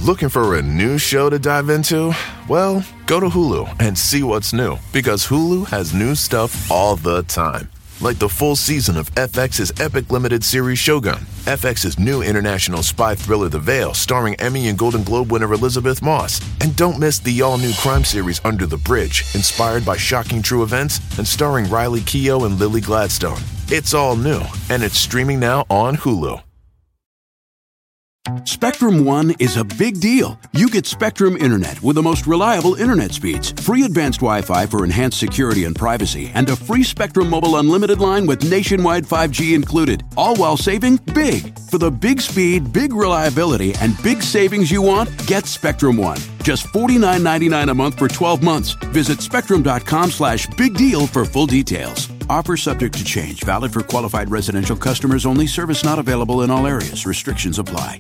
Looking for a new show to dive into? Well, go to Hulu and see what's new, because Hulu has new stuff all the time. Like the full season of FX's epic limited series Shogun, FX's new international spy thriller The Veil, starring Emmy and Golden Globe winner Elizabeth Moss. And don't miss the all-new crime series Under the Bridge, inspired by shocking true events and starring Riley Keough and Lily Gladstone. It's all new, and it's streaming now on Hulu. Spectrum One is a big deal. You get Spectrum Internet with the most reliable internet speeds, free advanced Wi-Fi for enhanced security and privacy, and a free Spectrum Mobile Unlimited line with nationwide 5G included, all while saving big. For the big speed, big reliability, and big savings you want, get Spectrum One. Just $49.99 a month for 12 months. Visit spectrum.com/big deal for full details. Offer subject to change. Valid for qualified residential customers only. Service not available in all areas. Restrictions apply.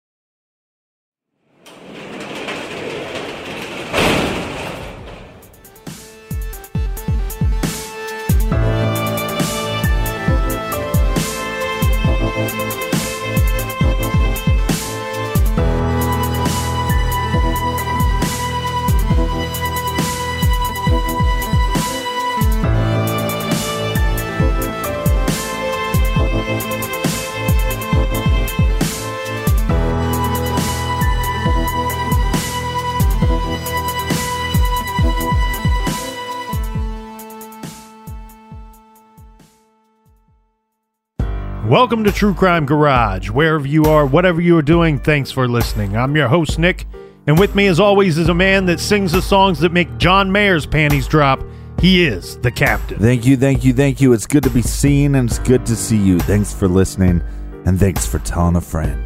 Welcome to True Crime Garage. Wherever you are, whatever you are doing, thanks for listening. I'm your host, Nick, and with me as always is a man that sings the songs that make John Mayer's panties drop. He is the Captain. Thank you. It's good to be seen, and it's good to see you. Thanks for listening, and thanks for telling a friend.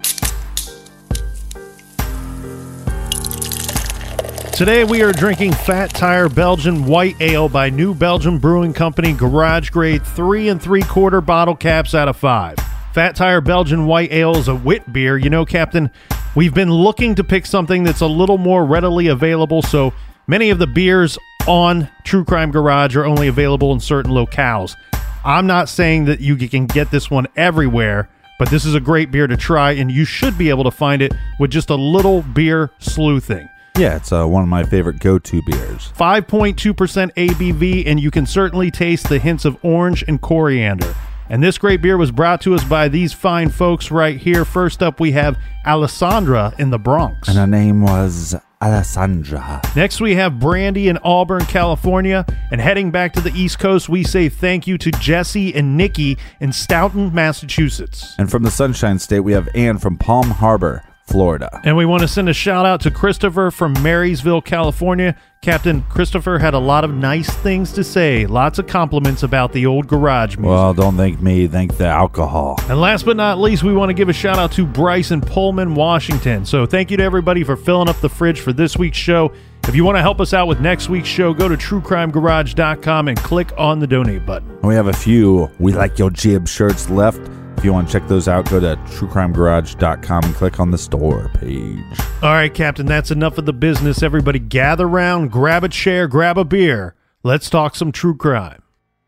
Today we are drinking Fat Tire Belgian White Ale by New Belgium Brewing Company, garage grade 3 3/4 bottle caps out of 5. Fat Tire Belgian White Ale is a wit beer. You know, Captain, we've been looking to pick something that's a little more readily available, so many of the beers on True Crime Garage are only available in certain locales. I'm not saying that you can get this one everywhere, but this is a great beer to try, and you should be able to find it with just a little beer sleuthing. Yeah, it's one of my favorite go-to beers. 5.2% ABV, and you can certainly taste the hints of orange and coriander. And this great beer was brought to us by these fine folks right here. First up, we have Alessandra in the Bronx. And her name was Alessandra. Next, we have Brandy in Auburn, California. And heading back to the East Coast, we say thank you to Jesse and Nikki in Stoughton, Massachusetts. And from the Sunshine State, we have Ann from Palm Harbor, Florida. And we want to send a shout out to Christopher from Marysville, California. Captain, Christopher had a lot of nice things to say. Lots of compliments about the old garage music. Well, don't thank me, thank the alcohol. And last but not least, we want to give a shout out to Bryce in Pullman, Washington. So thank you to everybody for filling up the fridge for this week's show. If you want to help us out with next week's show, go to truecrimegarage.com and click on the donate button. We have a few We Like Your Jib shirts left. If you want to check those out, go to truecrimegarage.com and click on the store page. All right, Captain, that's enough of the business. Everybody gather around, grab a chair, grab a beer. Let's talk some true crime.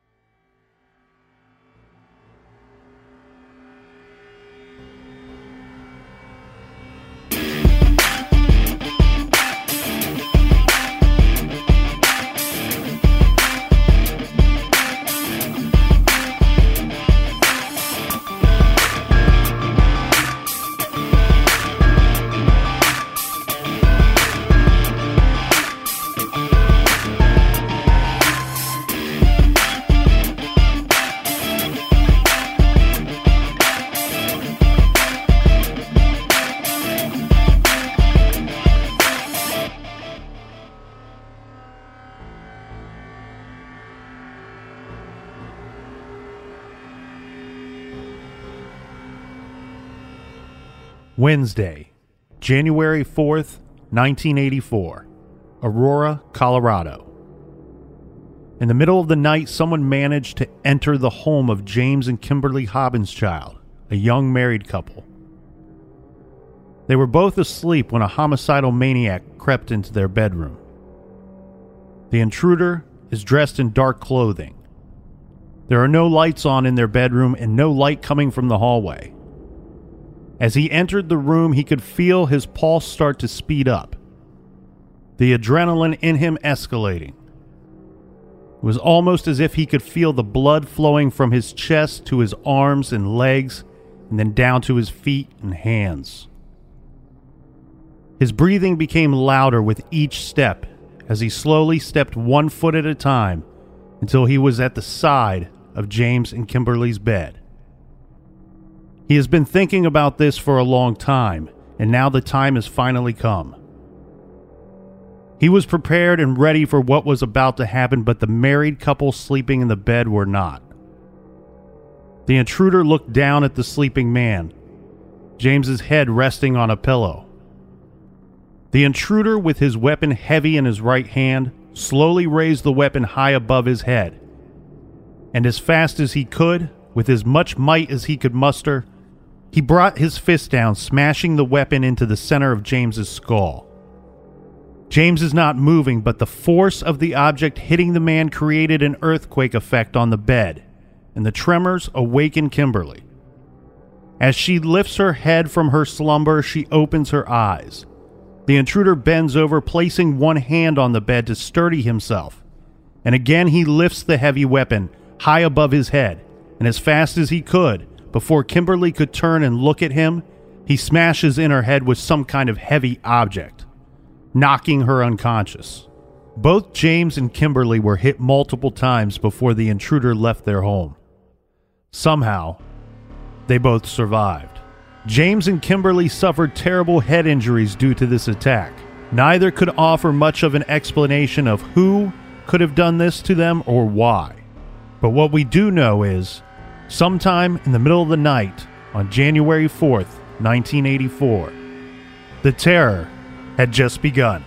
Wednesday, January 4th, 1984, Aurora, Colorado. In the middle of the night, someone managed to enter the home of James and Kimberly Hobbinschild, a young married couple. They were both asleep when a homicidal maniac crept into their bedroom. The intruder is dressed in dark clothing. There are no lights on in their bedroom and no light coming from the hallway. As he entered the room, he could feel his pulse start to speed up, the adrenaline in him escalating. It was almost as if he could feel the blood flowing from his chest to his arms and legs, and then down to his feet and hands. His breathing became louder with each step as he slowly stepped 1 foot at a time until he was at the side of James and Kimberly's bed. He has been thinking about this for a long time, and now the time has finally come. He was prepared and ready for what was about to happen, but the married couple sleeping in the bed were not. The intruder looked down at the sleeping man, James's head resting on a pillow. The intruder, with his weapon heavy in his right hand, slowly raised the weapon high above his head. And as fast as he could, with as much might as he could muster, he brought his fist down, smashing the weapon into the center of James's skull. James is not moving, but the force of the object hitting the man created an earthquake effect on the bed, and the tremors awakened Kimberly. As she lifts her head from her slumber, she opens her eyes. The intruder bends over, placing one hand on the bed to steady himself, and again he lifts the heavy weapon high above his head, and as fast as he could, before Kimberly could turn and look at him, he smashes in her head with some kind of heavy object, knocking her unconscious. Both James and Kimberly were hit multiple times before the intruder left their home. Somehow, they both survived. James and Kimberly suffered terrible head injuries due to this attack. Neither could offer much of an explanation of who could have done this to them or why. But what we do know is, sometime in the middle of the night on January 4th, 1984, the terror had just begun.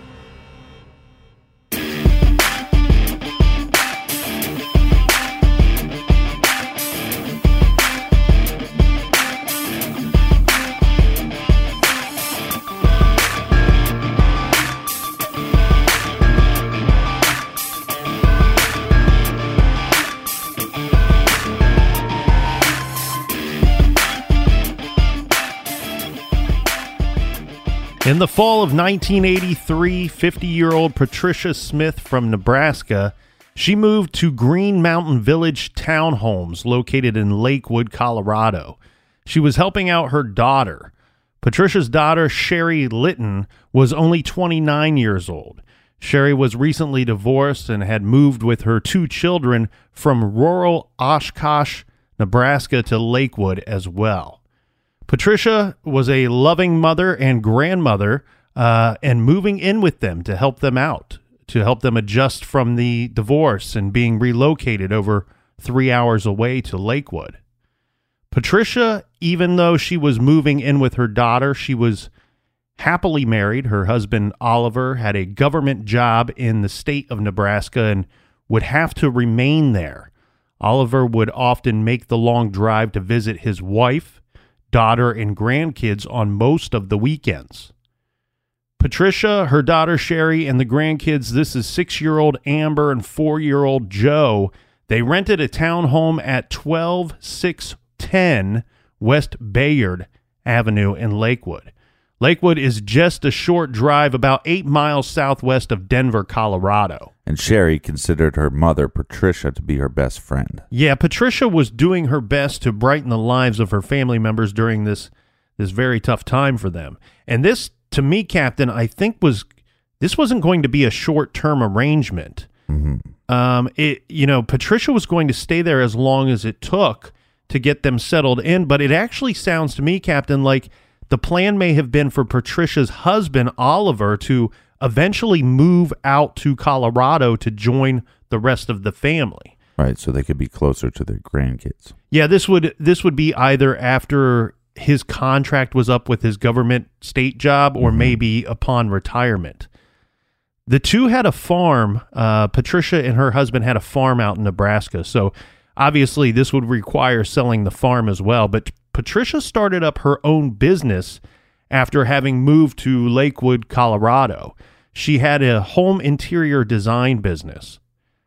In the fall of 1983, 50-year-old Patricia Smith from Nebraska, she moved to Green Mountain Village townhomes located in Lakewood, Colorado. She was helping out her daughter. Patricia's daughter, Sherry Litton, was only 29 years old. Sherry was recently divorced and had moved with her 2 children from rural Oshkosh, Nebraska to Lakewood as well. Patricia was a loving mother and grandmother and moving in with them to help them out, to help them adjust from the divorce and being relocated over 3 hours away to Lakewood. Patricia, even though she was moving in with her daughter, she was happily married. Her husband, Oliver, had a government job in the state of Nebraska and would have to remain there. Oliver would often make the long drive to visit his wife, daughter, and grandkids on most of the weekends. Patricia, her daughter Sherry, and the grandkids, this is 6-year-old Amber and 4-year-old Joe, they rented a townhome at 12610 West Bayard Avenue in Lakewood. Lakewood is just a short drive about 8 miles southwest of Denver, Colorado. And Sherry considered her mother, Patricia, to be her best friend. Yeah, Patricia was doing her best to brighten the lives of her family members during this very tough time for them. And this, to me, Captain, I think this wasn't going to be a short-term arrangement. Mm-hmm. Patricia was going to stay there as long as it took to get them settled in, but it actually sounds to me, Captain, like the plan may have been for Patricia's husband, Oliver, to eventually move out to Colorado to join the rest of the family. Right, so they could be closer to their grandkids. Yeah, this would be either after his contract was up with his government state job or maybe upon retirement. The two had a farm. Patricia and her husband had a farm out in Nebraska, so obviously this would require selling the farm as well, but Patricia started up her own business after having moved to Lakewood, Colorado. She had a home interior design business.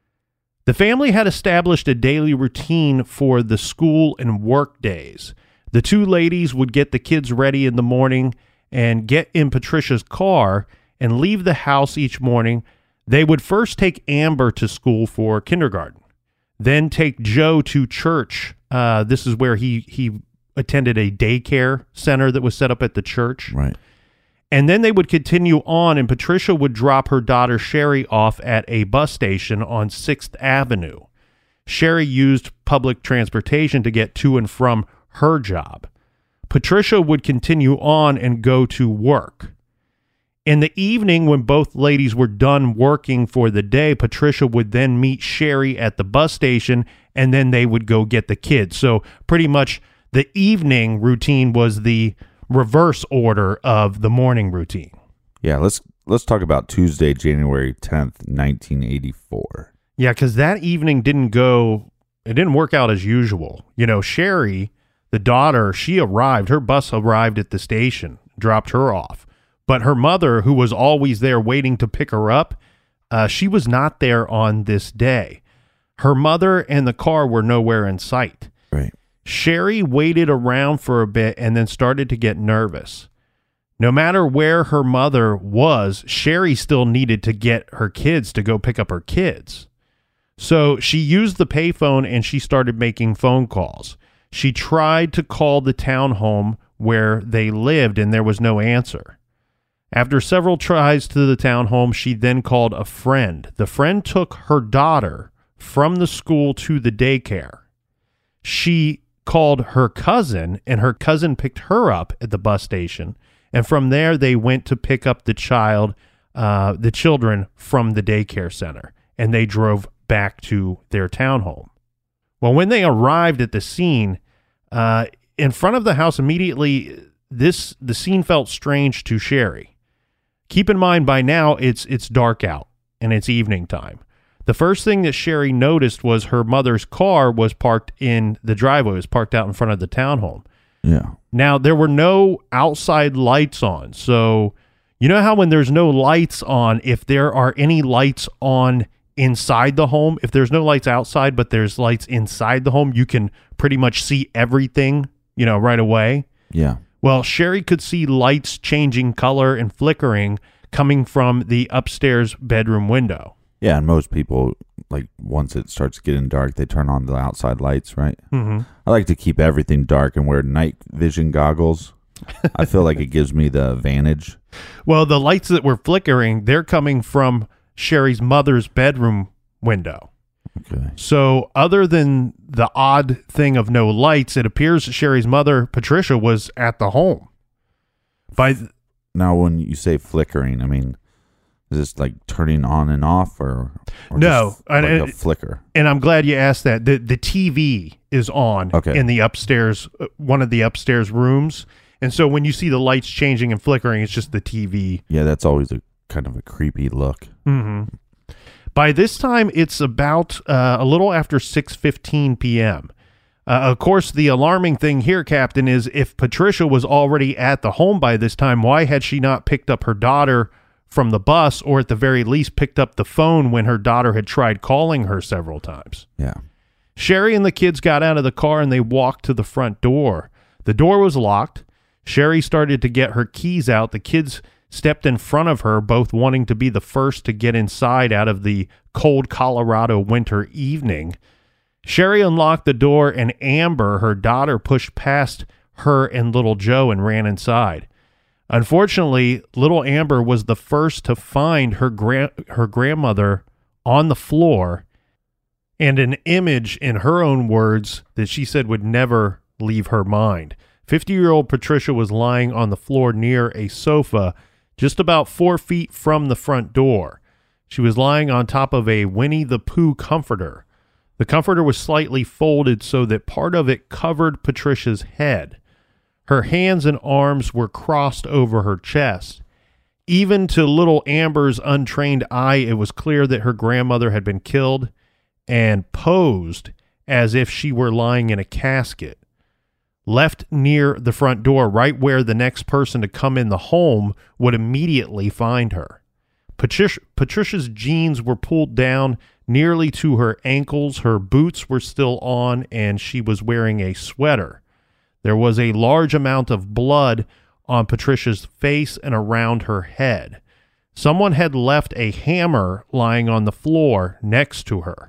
The family had established a daily routine for the school and work days. The two ladies would get the kids ready in the morning and get in Patricia's car and leave the house each morning. They would first take Amber to school for kindergarten, then take Joe to church. This is where he attended a daycare center that was set up at the church. Right. And then they would continue on, and Patricia would drop her daughter Sherry off at a bus station on 6th Avenue. Sherry used public transportation to get to and from her job. Patricia would continue on and go to work. In the evening, when both ladies were done working for the day, Patricia would then meet Sherry at the bus station, and then they would go get the kids. So pretty much the evening routine was the reverse order of the morning routine. Yeah, let's talk about Tuesday, January 10th, 1984. Yeah, because that evening it didn't work out as usual. You know, Sherry, the daughter, her bus arrived at the station, dropped her off. But her mother, who was always there waiting to pick her up, she was not there on this day. Her mother and the car were nowhere in sight. Right. Sherry waited around for a bit and then started to get nervous. No matter where her mother was, Sherry still needed to get her kids to go pick up her kids. So she used the payphone and she started making phone calls. She tried to call the townhome where they lived, and there was no answer. After several tries to the townhome, she then called a friend. The friend took her daughter from the school to the daycare. She called her cousin, and her cousin picked her up at the bus station. And from there, they went to pick up the children from the daycare center, and they drove back to their townhome. Well, when they arrived at the scene, in front of the house immediately, the scene felt strange to Sherry. Keep in mind, by now, it's dark out, and it's evening time. The first thing that Sherry noticed was her mother's car was parked in the driveway. It was parked out in front of the townhome. Yeah. Now, there were no outside lights on. So, you know how when there's no lights on, if there are any lights on inside the home, if there's no lights outside, but there's lights inside the home, you can pretty much see everything, right away. Yeah. Well, Sherry could see lights changing color and flickering coming from the upstairs bedroom window. Yeah, and most people, like, once it starts getting dark, they turn on the outside lights, right? Mm-hmm. I like to keep everything dark and wear night vision goggles. I feel like it gives me the advantage. Well, the lights that were flickering, they're coming from Sherry's mother's bedroom window. Okay. So other than the odd thing of no lights, it appears Sherry's mother, Patricia, was at the home. Now, when you say flickering, I mean, is this like turning on and off or no, just like a flicker? And I'm glad you asked that. The TV is on in the upstairs, one of the upstairs rooms. And so when you see the lights changing and flickering, it's just the TV. Yeah, that's always a kind of a creepy look. Mm-hmm. By this time, it's about a little after 6:15 p.m. Of course, the alarming thing here, Captain, is if Patricia was already at the home by this time, why had she not picked up her daughter from the bus, or at the very least picked up the phone when her daughter had tried calling her several times? Yeah. Sherry and the kids got out of the car and they walked to the front door. The door was locked. Sherry started to get her keys out. The kids stepped in front of her, both wanting to be the first to get inside out of the cold Colorado winter evening. Sherry unlocked the door, and Amber, her daughter, pushed past her and little Joe and ran inside. Unfortunately, little Amber was the first to find her grandmother on the floor, and an image, in her own words, that she said would never leave her mind. 50-year-old Patricia was lying on the floor near a sofa just about 4 feet from the front door. She was lying on top of a Winnie the Pooh comforter. The comforter was slightly folded so that part of it covered Patricia's head. Her hands and arms were crossed over her chest. Even to little Amber's untrained eye, it was clear that her grandmother had been killed and posed as if she were lying in a casket. Left near the front door, right where the next person to come in the home would immediately find her. Patricia's jeans were pulled down nearly to her ankles. Her boots were still on, and she was wearing a sweater. There was a large amount of blood on Patricia's face and around her head. Someone had left a hammer lying on the floor next to her.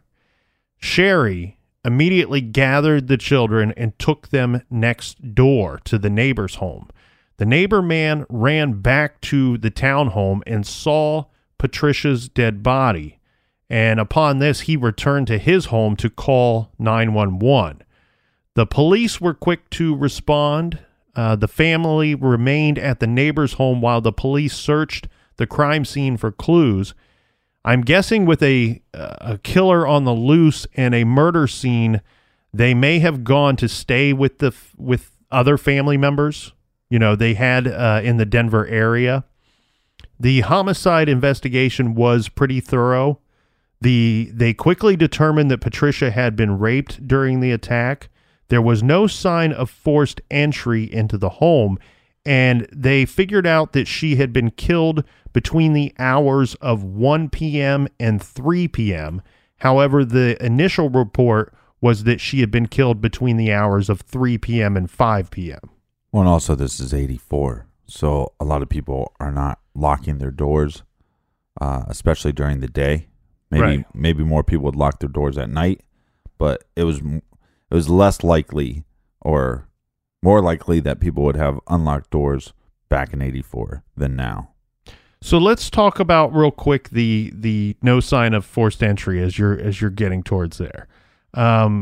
Sherry immediately gathered the children and took them next door to the neighbor's home. The neighbor man ran back to the townhome and saw Patricia's dead body. And upon this, he returned to his home to call 911. The police were quick to respond. The family remained at the neighbor's home while the police searched the crime scene for clues. I'm guessing with a killer on the loose and a murder scene, they may have gone to stay with other family members. You know, they had in the Denver area. The homicide investigation was pretty thorough. They quickly determined that Patricia had been raped during the attack. There was no sign of forced entry into the home, and they figured out that she had been killed between the hours of 1 p.m. and 3 p.m. However, the initial report was that she had been killed between the hours of 3 p.m. and 5 p.m. Well, and also this is 84, so a lot of people are not locking their doors, especially during the day. Maybe more people would lock their doors at night, but it was less likely or more likely that people would have unlocked doors back in 84 than now. So let's talk about real quick the no sign of forced entry as you're getting towards there. A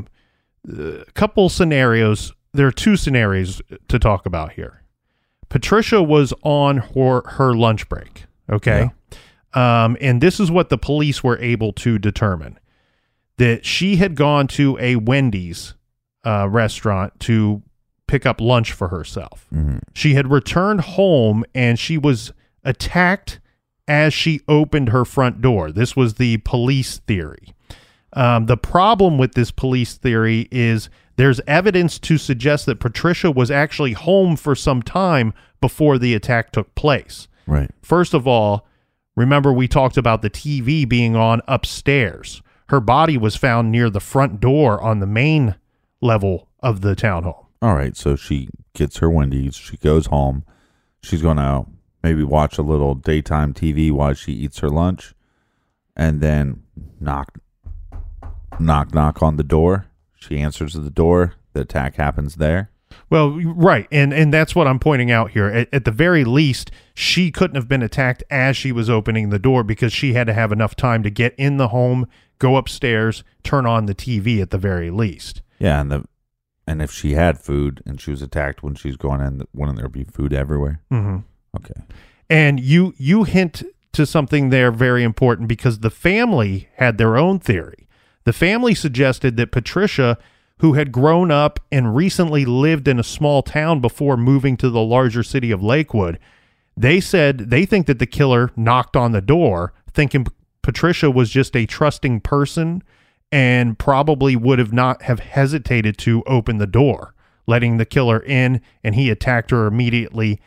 couple scenarios. There are two scenarios to talk about here. Patricia was on her lunch break. Okay. Yeah. And this is what the police were able to determine, that she had gone to a Wendy's restaurant to pick up lunch for herself. Mm-hmm. She had returned home and she was attacked as she opened her front door. This was the police theory. The problem with this police theory is there's evidence to suggest that Patricia was actually home for some time before the attack took place. Right. First of all, remember we talked about the TV being on upstairs. Her body was found near the front door on the main level of the townhome. All right, so she gets her Wendy's. She goes home. She's going to maybe watch a little daytime TV while she eats her lunch, and then knock on the door. She answers the door. The attack happens there. Well, right, and that's what I'm pointing out here. At the very least, she couldn't have been attacked as she was opening the door because she had to have enough time to get in the home, go upstairs, turn on the TV at the very least. Yeah, and if she had food and she was attacked when she's going in, wouldn't there be food everywhere? Mm-hmm. Okay. And you hint to something there very important because the family had their own theory. The family suggested that Patricia, who had grown up and recently lived in a small town before moving to the larger city of Lakewood, they said they think that the killer knocked on the door thinking Patricia was just a trusting person and probably would have not have hesitated to open the door, letting the killer in, and he attacked her immediately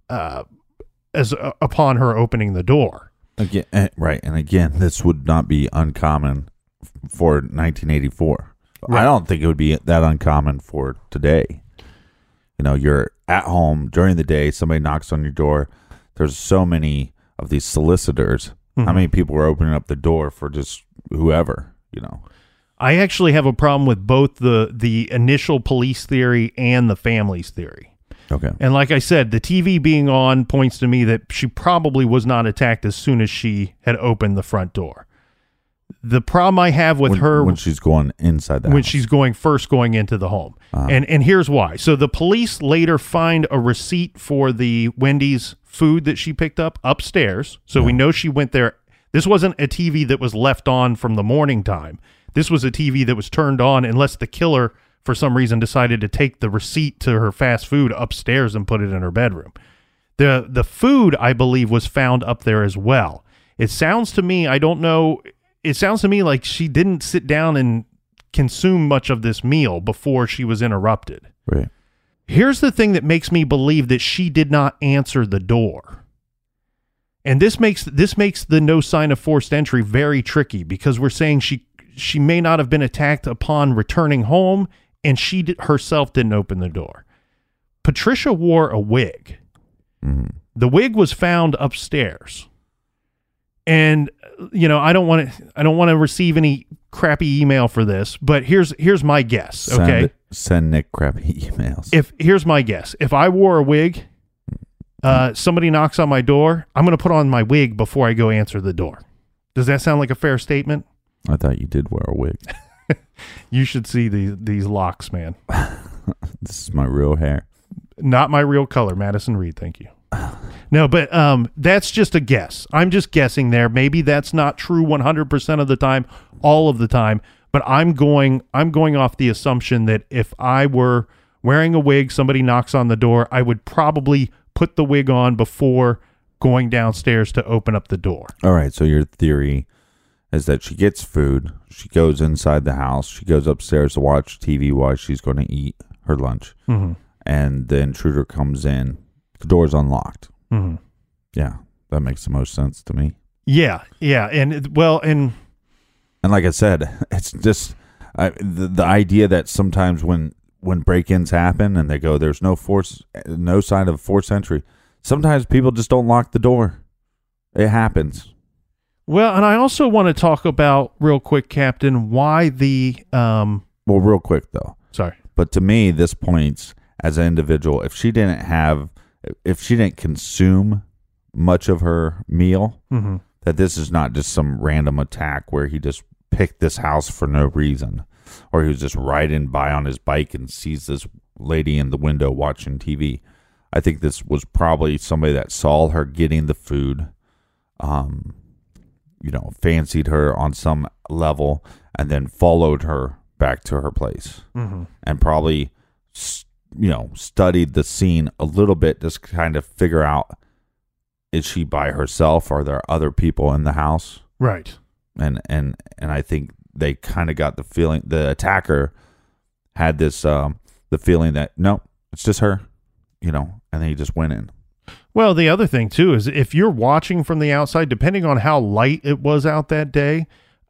upon her opening the door. Again, right, and again, this would not be uncommon for 1984. Right. I don't think it would be that uncommon for today. You know, you're at home during the day, somebody knocks on your door. There's so many of these solicitors. Mm-hmm. How many people are opening up the door for just whoever, you know? I actually have a problem with both the initial police theory and the family's theory. Okay. And like I said, the TV being on points to me that she probably was not attacked as soon as she had opened the front door. The problem I have with her when she's going inside the house. When she's going into the home. Uh-huh. And here's why. So the police later find a receipt for the Wendy's food that she picked up upstairs. So we know she went there. This wasn't a TV that was left on from the morning time. This was a TV that was turned on unless the killer, for some reason, decided to take the receipt to her fast food upstairs and put it in her bedroom. The food, I believe, was found up there as well. It sounds to me, I don't know, it sounds to me like she didn't sit down and consume much of this meal before she was interrupted. Right. Here's the thing that makes me believe that she did not answer the door. And this makes the no sign of forced entry very tricky because we're saying she may not have been attacked upon returning home, and she herself didn't open the door. Patricia wore a wig. The wig was found upstairs. And, you know, I don't want to receive any crappy email for this, but here's my guess. Okay. Send Nick crappy emails. Here's my guess. If I wore a wig, somebody knocks on my door, I'm going to put on my wig before I go answer the door. Does that sound like a fair statement? I thought you did wear a wig. You should see these locks, man. This is my real hair. Not my real color, Madison Reed. Thank you. No, but that's just a guess. I'm just guessing there. Maybe that's not true 100% of the time, all of the time. But I'm going off the assumption that if I were wearing a wig, somebody knocks on the door, I would probably put the wig on before going downstairs to open up the door. All right. So your theory is that she gets food, she goes inside the house, she goes upstairs to watch TV while she's going to eat her lunch, and the intruder comes in. The door's unlocked. Yeah, that makes the most sense to me. Yeah, and like I said, it's just the idea that sometimes when break-ins happen and they go, there's no sign of forced entry. Sometimes people just don't lock the door. It happens. Well, and I also want to talk about real quick, Captain, why the Well, real quick though. Sorry, but to me, this points as an individual. If she didn't consume much of her meal, that this is not just some random attack where he just picked this house for no reason, or he was just riding by on his bike and sees this lady in the window watching TV. I think this was probably somebody that saw her getting the food, fancied her on some level, and then followed her back to her place, and probably studied the scene a little bit, just kind of figure out, is she by herself? Are there other people in the house? Right. And I think they kind of got the feeling, the attacker had this, the feeling that, no, it's just her, and then he just went in. Well, the other thing too is if you're watching from the outside, depending on how light it was out that day,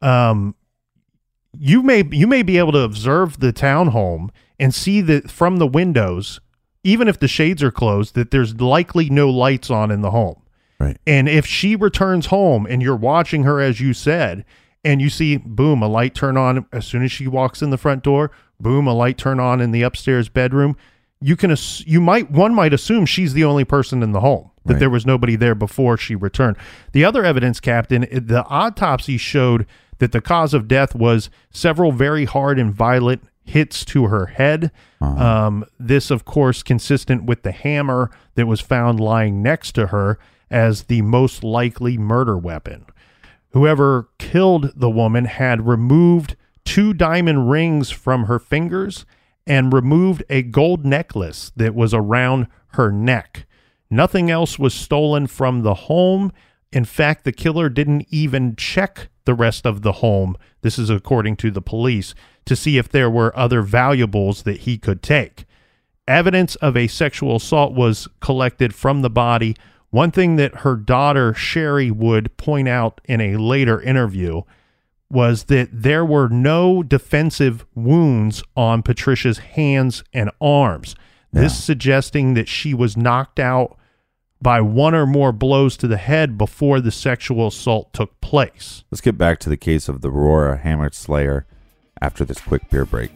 you may be able to observe the townhome and see that from the windows, even if the shades are closed, that there's likely no lights on in the home. Right. And if she returns home and you're watching her, as you said, and you see, boom, a light turn on as soon as she walks in the front door, boom, a light turn on in the upstairs bedroom, one might assume she's the only person in the home, that right. There was nobody there before she returned. The other evidence, Captain, the autopsy showed that the cause of death was several very hard and violent hits to her head. This, of course, consistent with the hammer that was found lying next to her as the most likely murder weapon. Whoever killed the woman had removed 2 diamond rings from her fingers and removed a gold necklace that was around her neck. Nothing else was stolen from the home. In fact, the killer didn't even check the rest of the home, this is according to the police, to see if there were other valuables that he could take. Evidence of a sexual assault was collected from the body. One thing that her daughter, Sherry, would point out in a later interview was that there were no defensive wounds on Patricia's hands and arms. Yeah. This suggesting that she was knocked out by 1 or more blows to the head before the sexual assault took place. Let's get back to the case of the Aurora Hammer Slayer after this quick beer break.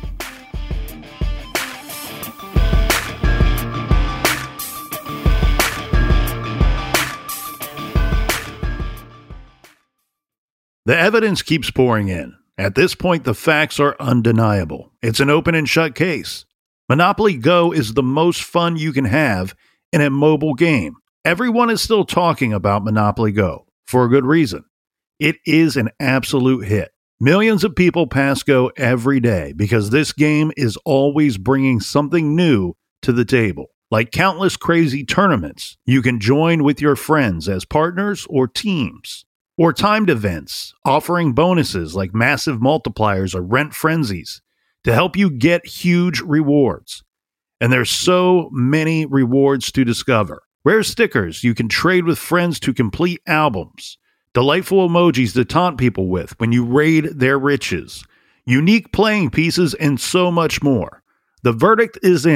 The evidence keeps pouring in. At this point, the facts are undeniable. It's an open and shut case. Monopoly Go is the most fun you can have in a mobile game. Everyone is still talking about Monopoly Go, for a good reason. It is an absolute hit. Millions of people pass Go every day because this game is always bringing something new to the table. Like countless crazy tournaments you can join with your friends as partners or teams. Or timed events offering bonuses like massive multipliers or rent frenzies to help you get huge rewards. And there's so many rewards to discover. Rare stickers you can trade with friends to complete albums. Delightful emojis to taunt people with when you raid their riches. Unique playing pieces and so much more. The verdict is in.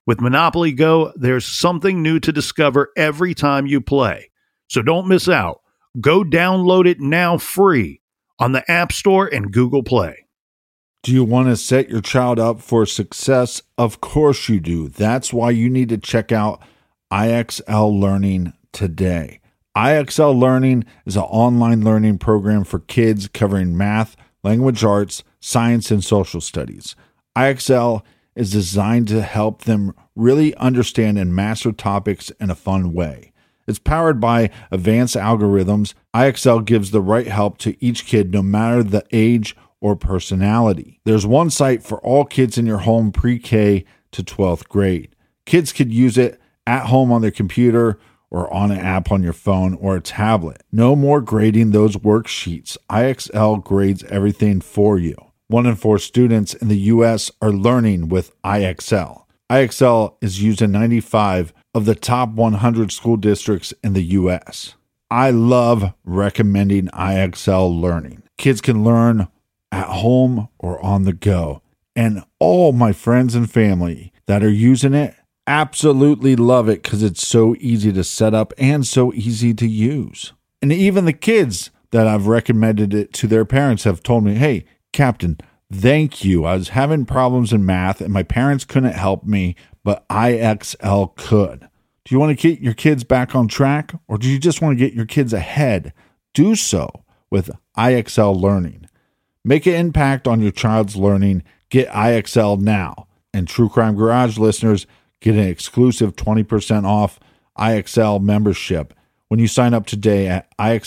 With Monopoly Go, there's something new to discover every time you play. So don't miss out. Go download it now free on the App Store and Google Play. Do you want to set your child up for success? Of course you do. That's why you need to check out IXL Learning today. IXL Learning is an online learning program for kids covering math, language arts, science, and social studies. IXL is designed to help them really understand and master topics in a fun way. It's powered by advanced algorithms. IXL gives the right help to each kid no matter the age or personality. There's one site for all kids in your home pre-K to 12th grade. Kids could use it at home on their computer or on an app on your phone or a tablet. No more grading those worksheets. IXL grades everything for you. 1 in 4 students in the U.S. are learning with IXL. IXL is used in 95 of the top 100 school districts in the U.S. I love recommending IXL Learning. Kids can learn at home or on the go. And all my friends and family that are using it absolutely love it because it's so easy to set up and so easy to use. And even the kids that I've recommended it to their parents have told me, hey, Captain, thank you. I was having problems in math and my parents couldn't help me, but IXL could. Do you want to get your kids back on track or do you just want to get your kids ahead? Do so with IXL Learning. Make an impact on your child's learning. Get IXL now. And True Crime Garage listeners get an exclusive 20% off IXL membership when you sign up today at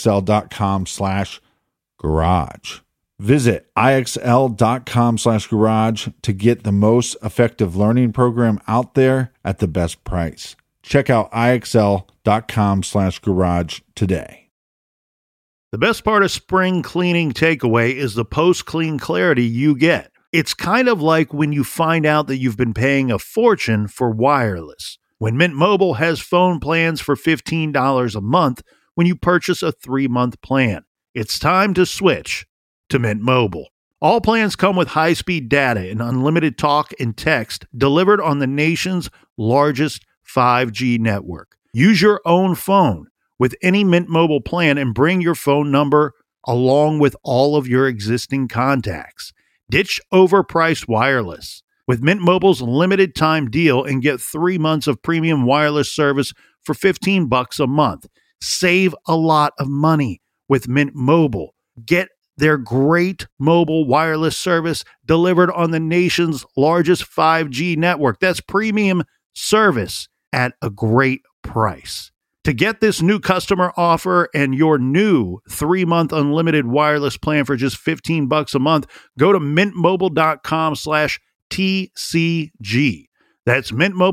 IXL.com/garage. Visit IXL.com/garage to get the most effective learning program out there at the best price. Check out IXL.com/garage today. The best part of spring cleaning takeaway is the post-clean clarity you get. It's kind of like when you find out that you've been paying a fortune for wireless. When Mint Mobile has phone plans for $15 a month when you purchase a 3-month plan. It's time to switch to Mint Mobile. All plans come with high-speed data and unlimited talk and text delivered on the nation's largest 5G network. Use your own phone with any Mint Mobile plan and bring your phone number along with all of your existing contacts. Ditch overpriced wireless with Mint Mobile's limited time deal and get 3 months of premium wireless service for $15 a month. Save a lot of money with Mint Mobile. Get their great mobile wireless service delivered on the nation's largest 5G network. That's premium service at a great price. To get this new customer offer and your new 3-month unlimited wireless plan for just $15 a month, go to mintmobile.com/TCG. That's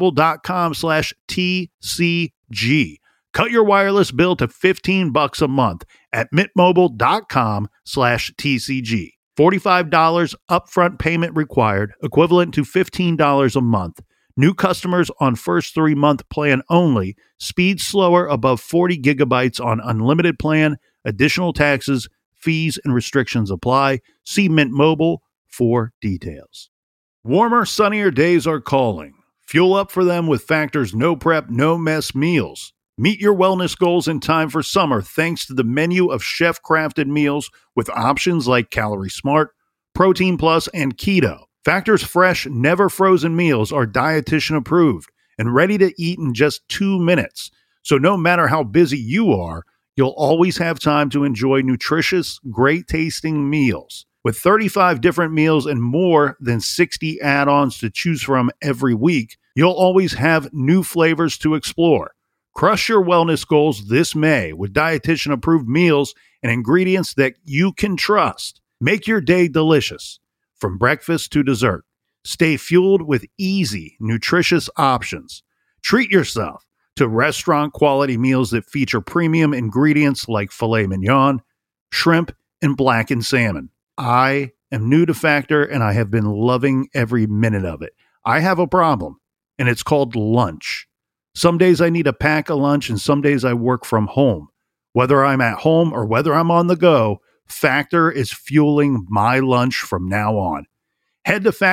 mintmobile.com/TCG. Cut your wireless bill to $15 a month at mintmobile.com/TCG. $45 upfront payment required, equivalent to $15 a month. New customers on first 3-month plan only. Speed slower above 40 gigabytes on unlimited plan. Additional taxes, fees, and restrictions apply. See Mint Mobile for details. Warmer, sunnier days are calling. Fuel up for them with Factor's no prep, no mess meals. Meet your wellness goals in time for summer thanks to the menu of chef-crafted meals with options like Calorie Smart, Protein Plus, and Keto. Factor's fresh, never frozen meals are dietitian approved and ready to eat in just 2 minutes. So no matter how busy you are, you'll always have time to enjoy nutritious, great tasting meals. With 35 different meals and more than 60 add-ons to choose from every week, you'll always have new flavors to explore. Crush your wellness goals this May with dietitian approved meals and ingredients that you can trust. Make your day delicious. From breakfast to dessert, stay fueled with easy, nutritious options. Treat yourself to restaurant-quality meals that feature premium ingredients like filet mignon, shrimp, and blackened salmon. I am new to Factor, and I have been loving every minute of it. I have a problem, and it's called lunch. Some days I need to pack a lunch, and some days I work from home. Whether I'm at home or whether I'm on the go, Factor is fueling my lunch from now on. Head to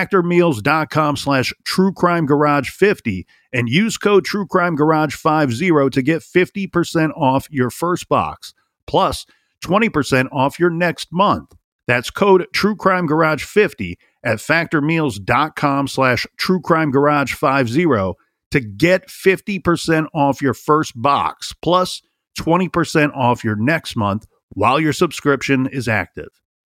factormeals.com/truecrimegarage50 and use code truecrimegarage50 to get 50% off your first box, plus 20% off your next month. That's code truecrimegarage50 at factormeals.com/truecrimegarage50 to get 50% off your first box, plus 20% off your next month while your subscription is active.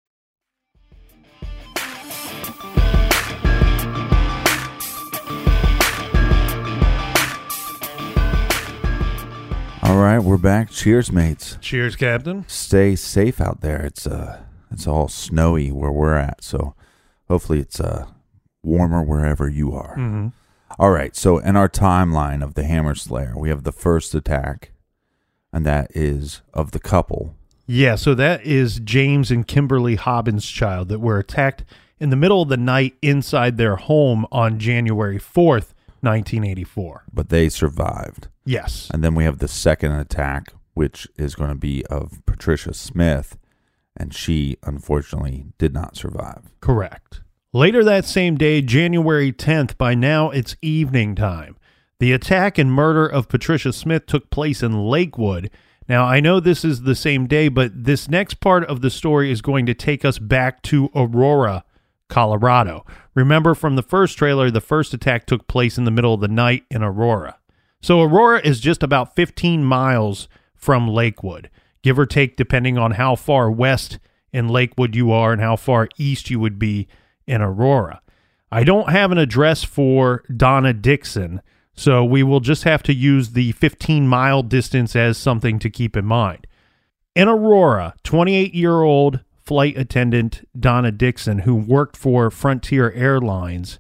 All right, we're back. Cheers, mates. Cheers, Captain. Stay safe out there. It's all snowy where we're at, so hopefully it's warmer wherever you are. Mm-hmm. All right, so in our timeline of the Hammer Slayer, we have the first attack, and that is of the couple. Yeah, so that is James and Kimberly Hobbinschild that were attacked in the middle of the night inside their home on January 4th, 1984. But they survived. Yes. And then we have the second attack, which is going to be of Patricia Smith, and she unfortunately did not survive. Correct. Later that same day, January 10th, by now it's evening time. The attack and murder of Patricia Smith took place in Lakewood. Now, I know this is the same day, but this next part of the story is going to take us back to Aurora, Colorado. Remember from the first trailer, the first attack took place in the middle of the night in Aurora. So Aurora is just about 15 miles from Lakewood, give or take, depending on how far west in Lakewood you are and how far east you would be in Aurora. I don't have an address for Donna Dixon, so we will just have to use the 15-mile distance as something to keep in mind. In Aurora, 28-year-old flight attendant Donna Dixon, who worked for Frontier Airlines,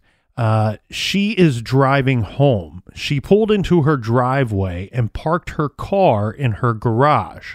she is driving home. She pulled into her driveway and parked her car in her garage.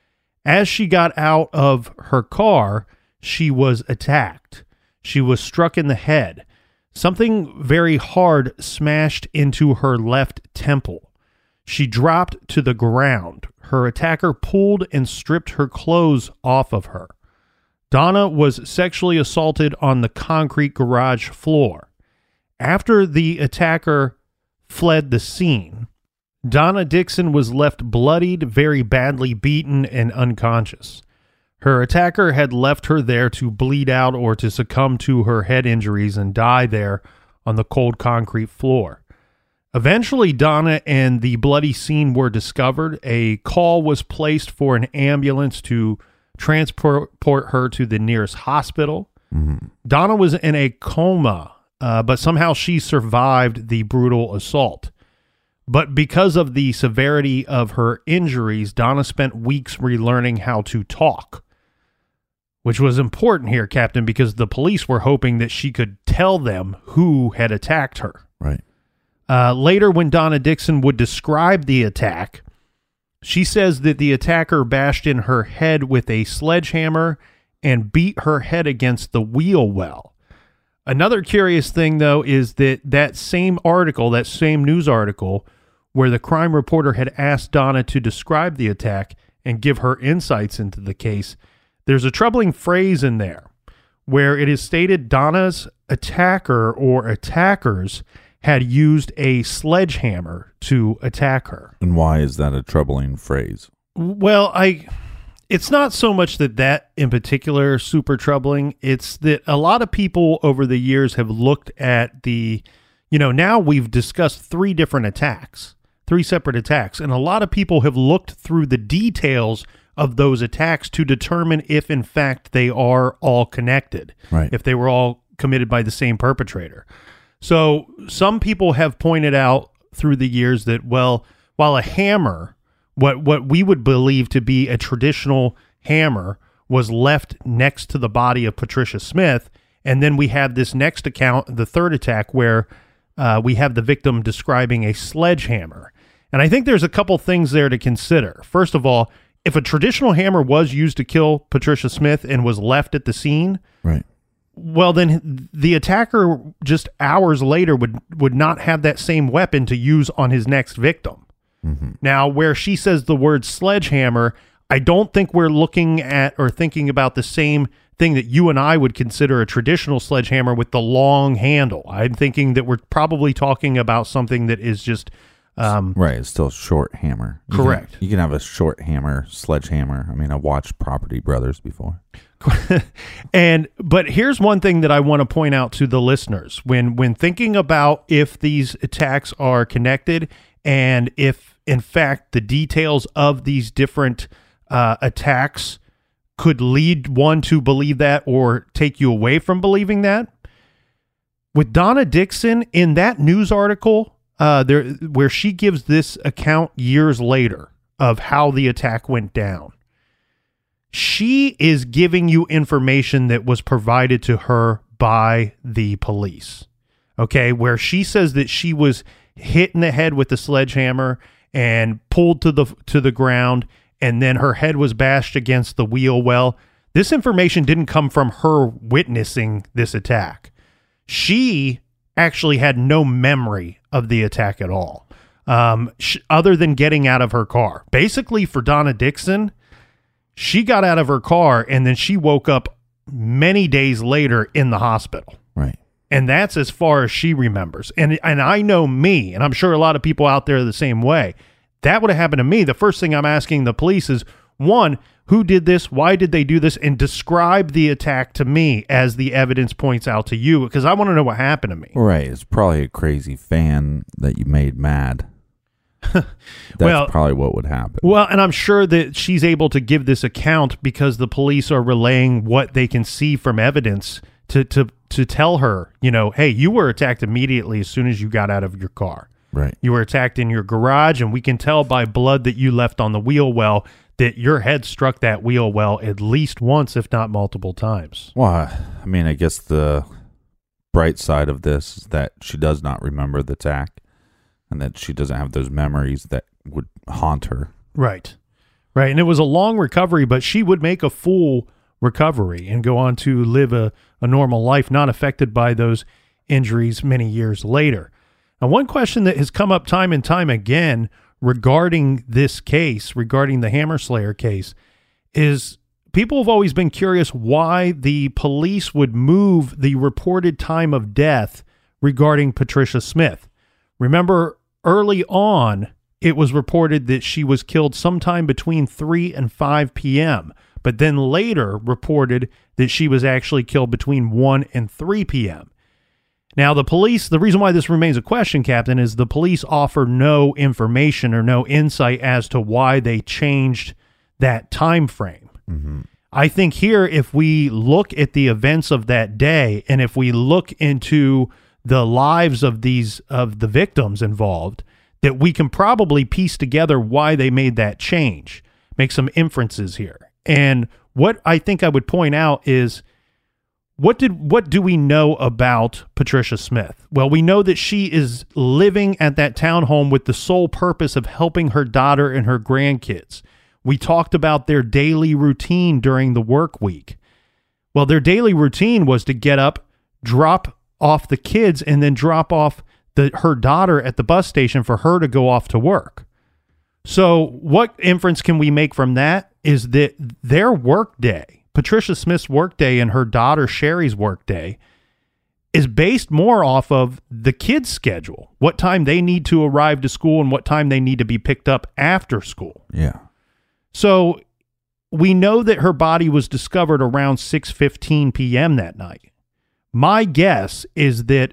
As she got out of her car, she was attacked. She was struck in the head. Something very hard smashed into her left temple. She dropped to the ground. Her attacker pulled and stripped her clothes off of her. Donna was sexually assaulted on the concrete garage floor. After the attacker fled the scene, Donna Dixon was left bloodied, very badly beaten, and unconscious. Her attacker had left her there to bleed out or to succumb to her head injuries and die there on the cold concrete floor. Eventually, Donna and the bloody scene were discovered. A call was placed for an ambulance to transport her to the nearest hospital. Mm-hmm. Donna was in a coma, but somehow she survived the brutal assault. But because of the severity of her injuries, Donna spent weeks relearning how to talk, which was important here, Captain, because the police were hoping that she could tell them who had attacked her. Right. Later, when Donna Dixon would describe the attack, she says that the attacker bashed in her head with a sledgehammer and beat her head against the wheel well. Another curious thing, though, is that same article, that same news article, where the crime reporter had asked Donna to describe the attack and give her insights into the case, there's a troubling phrase in there where it is stated Donna's attacker or attackers had used a sledgehammer to attack her. And why is that a troubling phrase? Well, it's not so much that in particular is super troubling. It's that a lot of people over the years have looked at now we've discussed three separate attacks, and a lot of people have looked through the details of those attacks to determine if in fact they are all connected, right? If they were all committed by the same perpetrator. So some people have pointed out through the years that, well, while a hammer, what we would believe to be a traditional hammer, was left next to the body of Patricia Smith, and then we have this next account, the third attack, where we have the victim describing a sledgehammer. And I think there's a couple things there to consider. First of all, if a traditional hammer was used to kill Patricia Smith and was left at the scene, right, well, then the attacker just hours later would not have that same weapon to use on his next victim. Mm-hmm. Now, where she says the word sledgehammer, I don't think we're looking at or thinking about the same thing that you and I would consider a traditional sledgehammer with the long handle. I'm thinking that we're probably talking about something that is just right. It's still a short hammer. Correct. You can have a short hammer, sledgehammer. I mean, I watched Property Brothers before. But here's one thing that I want to point out to the listeners when thinking about if these attacks are connected and if in fact the details of these different attacks could lead one to believe that or take you away from believing that. With Donna Dixon in that news article where she gives this account years later of how the attack went down, she is giving you information that was provided to her by the police. Okay, where she says that she was hit in the head with the sledgehammer and pulled to the ground, and then her head was bashed against the wheel well. This information didn't come from her witnessing this attack. She actually had no memory of the attack at all, other than getting out of her car. Basically, for Donna Dixon, she got out of her car and then she woke up many days later in the hospital. Right. And that's as far as she remembers. And I know me, and I'm sure a lot of people out there are the same way. That would have happened to me. The first thing I'm asking the police is, one, who did this? Why did they do this? And describe the attack to me as the evidence points out to you, because I want to know what happened to me. Right. It's probably a crazy fan that you made mad. That's probably what would happen. Well, and I'm sure that she's able to give this account because the police are relaying what they can see from evidence to tell her, hey, you were attacked immediately as soon as you got out of your car. Right. You were attacked in your garage, and we can tell by blood that you left on the wheel well that your head struck that wheel well at least once, if not multiple times. Well, I mean, I guess the bright side of this is that she does not remember the attack and that she doesn't have those memories that would haunt her. Right. Right. And it was a long recovery, but she would make a full recovery and go on to live a normal life, not affected by those injuries many years later. Now, one question that has come up time and time again regarding this case, regarding the Hammer Slayer case, is people have always been curious why the police would move the reported time of death regarding Patricia Smith. Remember, early on, it was reported that she was killed sometime between 3 and 5 p.m., but then later reported that she was actually killed between 1 and 3 p.m. Now, the police, the reason why this remains a question, Captain, is the police offer no information or no insight as to why they changed that time frame. Mm-hmm. I think here, if we look at the events of that day, and if we look into the lives of the victims involved, that we can probably piece together why they made that change, make some inferences here. And what I think I would point out is, what do we know about Patricia Smith? Well, we know that she is living at that townhome with the sole purpose of helping her daughter and her grandkids. We talked about their daily routine during the work week. Well, their daily routine was to get up, drop off the kids, and then drop off her daughter at the bus station for her to go off to work. So what inference can we make from that is that their work day, Patricia Smith's workday and her daughter Sherry's workday, is based more off of the kids' schedule, what time they need to arrive to school and what time they need to be picked up after school. Yeah. So we know that her body was discovered around 6:15 p.m. that night. My guess is that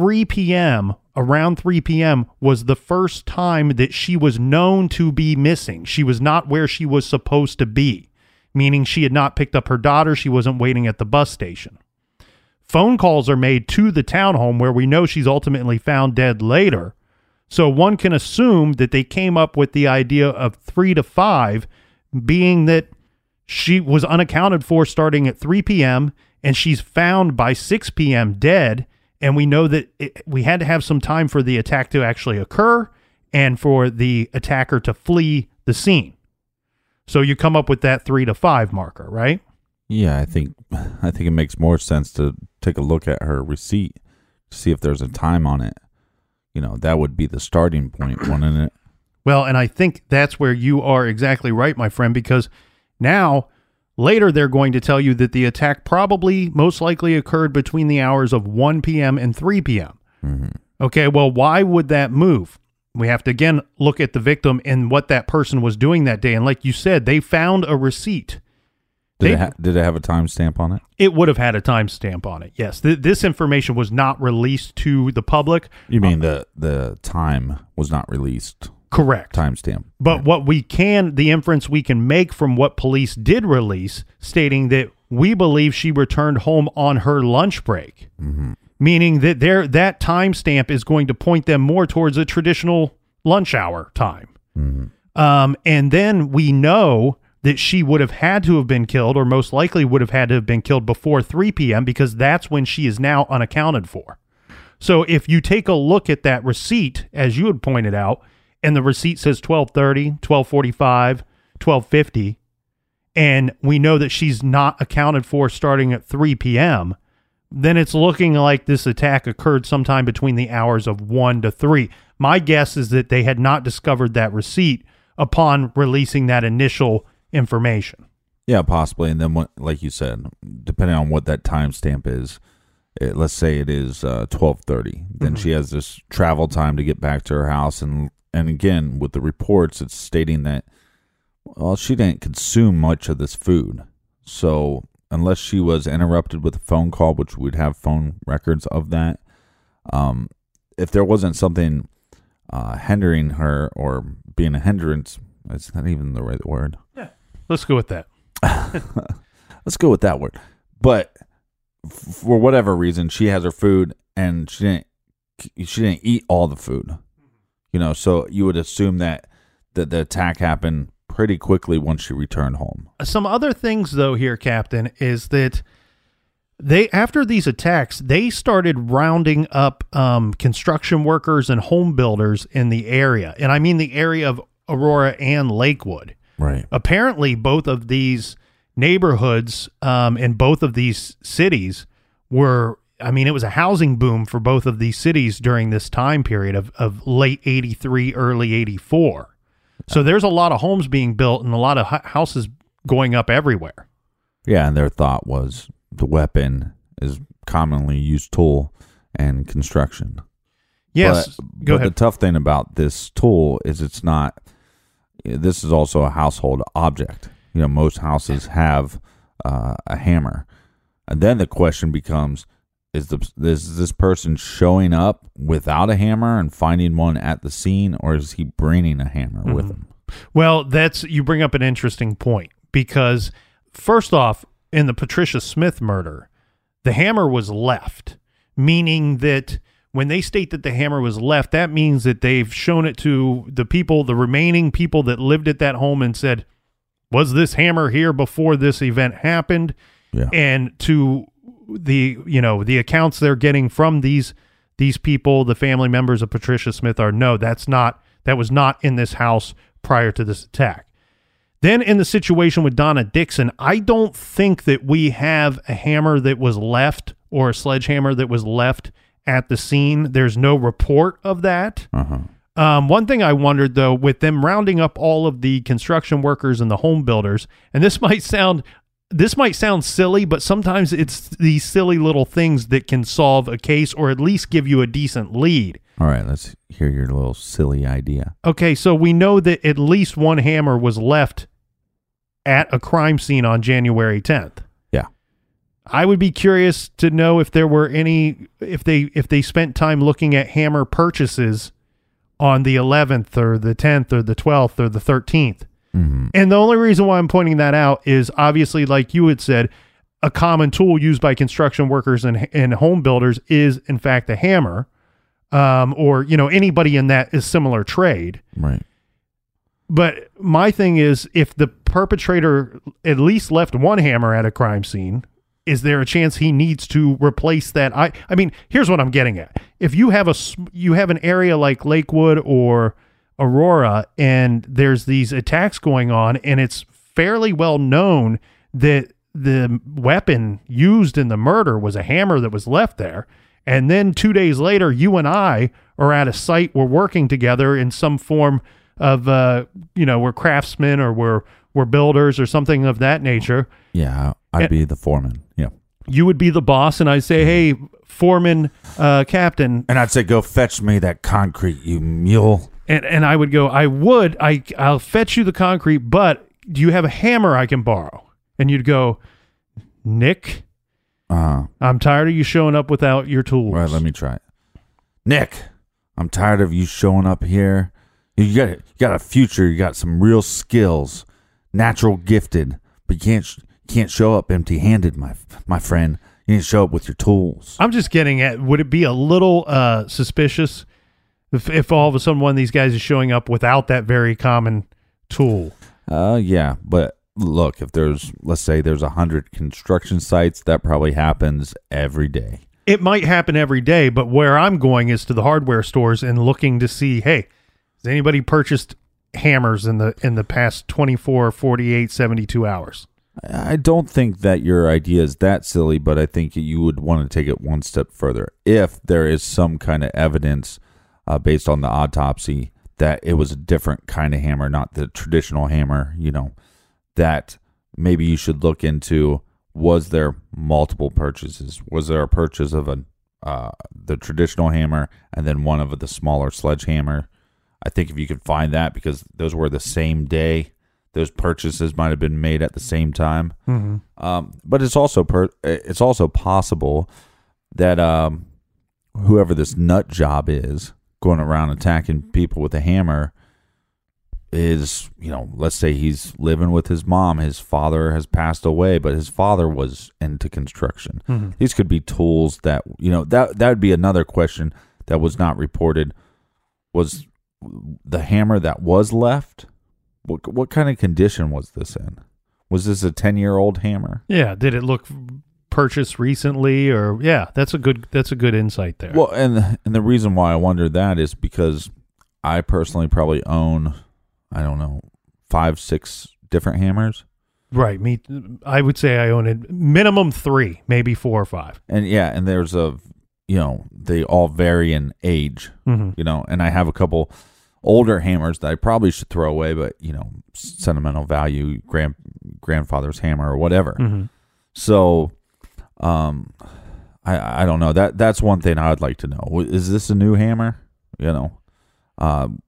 around 3 p.m. was the first time that she was known to be missing. She was not where she was supposed to be, meaning she had not picked up her daughter. She wasn't waiting at the bus station. Phone calls are made to the townhome where we know she's ultimately found dead later. So one can assume that they came up with the idea of 3 to 5 being that she was unaccounted for starting at 3 p.m. and she's found by 6 p.m. dead. And we know that we had to have some time for the attack to actually occur and for the attacker to flee the scene. So you come up with that 3 to 5 marker, right? Yeah, I think it makes more sense to take a look at her receipt to see if there's a time on it. That would be the starting point, wouldn't it? Well, and I think that's where you are exactly right, my friend, because now later they're going to tell you that the attack probably most likely occurred between the hours of 1 p.m. and 3 p.m. Mm-hmm. Okay, well, why would that move? We have to, again, look at the victim and what that person was doing that day. And like you said, they found a receipt. Did it have a timestamp on it? It would have had a timestamp on it, yes. This information was not released to the public. You mean the time was not released? Correct. Timestamp. But the inference we can make from what police did release, stating that we believe she returned home on her lunch break, meaning that that timestamp is going to point them more towards a traditional lunch hour time. And then we know that she would have had to have been killed, or most likely would have had to have been killed before 3 p.m. because that's when she is now unaccounted for. So if you take a look at that receipt, as you had pointed out, and the receipt says 12:30, 12:45, 12:50, and we know that she's not accounted for starting at 3 p.m., then it's looking like this attack occurred sometime between the hours of 1 to 3. My guess is that they had not discovered that receipt upon releasing that initial information. Yeah, possibly. And then, like you said, depending on what that timestamp is, let's say it is 12:30. Then she has this travel time to get back to her house, and again, with the reports, it's stating that, well, she didn't consume much of this food. So unless she was interrupted with a phone call, which we'd have phone records of that, if there wasn't something hindering her or being a hindrance, it's not even the right word. Yeah, let's go with that. Let's go with that word. But for whatever reason, she has her food and she didn't eat all the food. So you would assume that the attack happened pretty quickly once she returned home. Some other things, though, here, Captain, is that after these attacks, they started rounding up construction workers and home builders in the area. And I mean the area of Aurora and Lakewood. Right. Apparently, both of these neighborhoods in both of these cities it was a housing boom for both of these cities during this time period of late 83, early 84. So there's a lot of homes being built and a lot of houses going up everywhere. Yeah, and their thought was the weapon is commonly used tool in construction. Yes, go ahead. The tough thing about this tool is this is also a household object. Most houses have a hammer. And then the question becomes, is this person showing up without a hammer and finding one at the scene, or is he bringing a hammer with him? Well, you bring up an interesting point, because first off, in the Patricia Smith murder, the hammer was left, meaning that when they state that the hammer was left, that means that they've shown it to the remaining people that lived at that home and said, was this hammer here before this event happened? Yeah. And to the accounts they're getting from these people, the family members of Patricia Smith, that was not in this house prior to this attack. Then in the situation with Donna Dixon, I don't think that we have a hammer that was left or a sledgehammer that was left at the scene. There's no report of that. One thing I wondered, though, with them rounding up all of the construction workers and the home builders, and this might sound silly, but sometimes it's these silly little things that can solve a case or at least give you a decent lead. All right, let's hear your little silly idea. Okay, so we know that at least one hammer was left at a crime scene on January 10th. Yeah. I would be curious to know if there were if they spent time looking at hammer purchases on the 11th or the 10th or the 12th or the 13th. And the only reason why I'm pointing that out is obviously, like you had said, a common tool used by construction workers and home builders is, in fact, a hammer, or anybody in that is similar trade. Right. But my thing is, if the perpetrator at least left one hammer at a crime scene, is there a chance he needs to replace that? I mean, here's what I'm getting at. If you have an area like Lakewood or Aurora, and there's these attacks going on, and it's fairly well known that the weapon used in the murder was a hammer that was left there, and then 2 days later, you and I are at a site, we're working together in some form we're craftsmen or we're builders or something of that nature. Yeah, I'd be the foreman. Yeah. You would be the boss, and I'd say, hey, foreman, captain. And I'd say, go fetch me that concrete, you mule. And I would go, I'll fetch you the concrete, but do you have a hammer I can borrow? And you'd go, Nick, I'm tired of you showing up without your tools. All right, let me try it. Nick, I'm tired of you showing up here. You got a future. You got some real skills, natural gifted, but you can't show up empty-handed, my friend. You need to show up with your tools. I'm just getting at, would it be a little suspicious if all of a sudden one of these guys is showing up without that very common tool? Yeah, but look, let's say there's 100 construction sites, that probably happens every day. It might happen every day, but where I'm going is to the hardware stores and looking to see, hey, has anybody purchased hammers in the past 24, 48, 72 hours? I don't think that your idea is that silly, but I think you would want to take it one step further. If there is some kind of evidence based on the autopsy that it was a different kind of hammer, not the traditional hammer, that maybe you should look into, was there multiple purchases? Was there a purchase of the traditional hammer and then one of the smaller sledgehammer? I think if you could find that, because those were the same day, those purchases might have been made at the same time. Mm-hmm. But it's also possible that whoever this nut job is going around attacking people with a hammer is, let's say he's living with his mom. His father has passed away, but his father was into construction. Mm-hmm. These could be tools that, that would be another question that was not reported. Was the hammer that was left, what kind of condition was this in? Was this a 10-year-old hammer? Yeah. Did it look purchased recently? Or that's a good insight there. Well, and the reason why I wonder that is because I personally probably own, I don't know, 5-6 different hammers. Right. I would say I own it minimum 3, maybe 4 or 5. And and there's they all vary in age, mm-hmm. And I have a couple older hammers that I probably should throw away, but sentimental value, grandfather's hammer or whatever. Mm-hmm. So, I don't know. That's one thing I would like to know. Is this a new hammer? And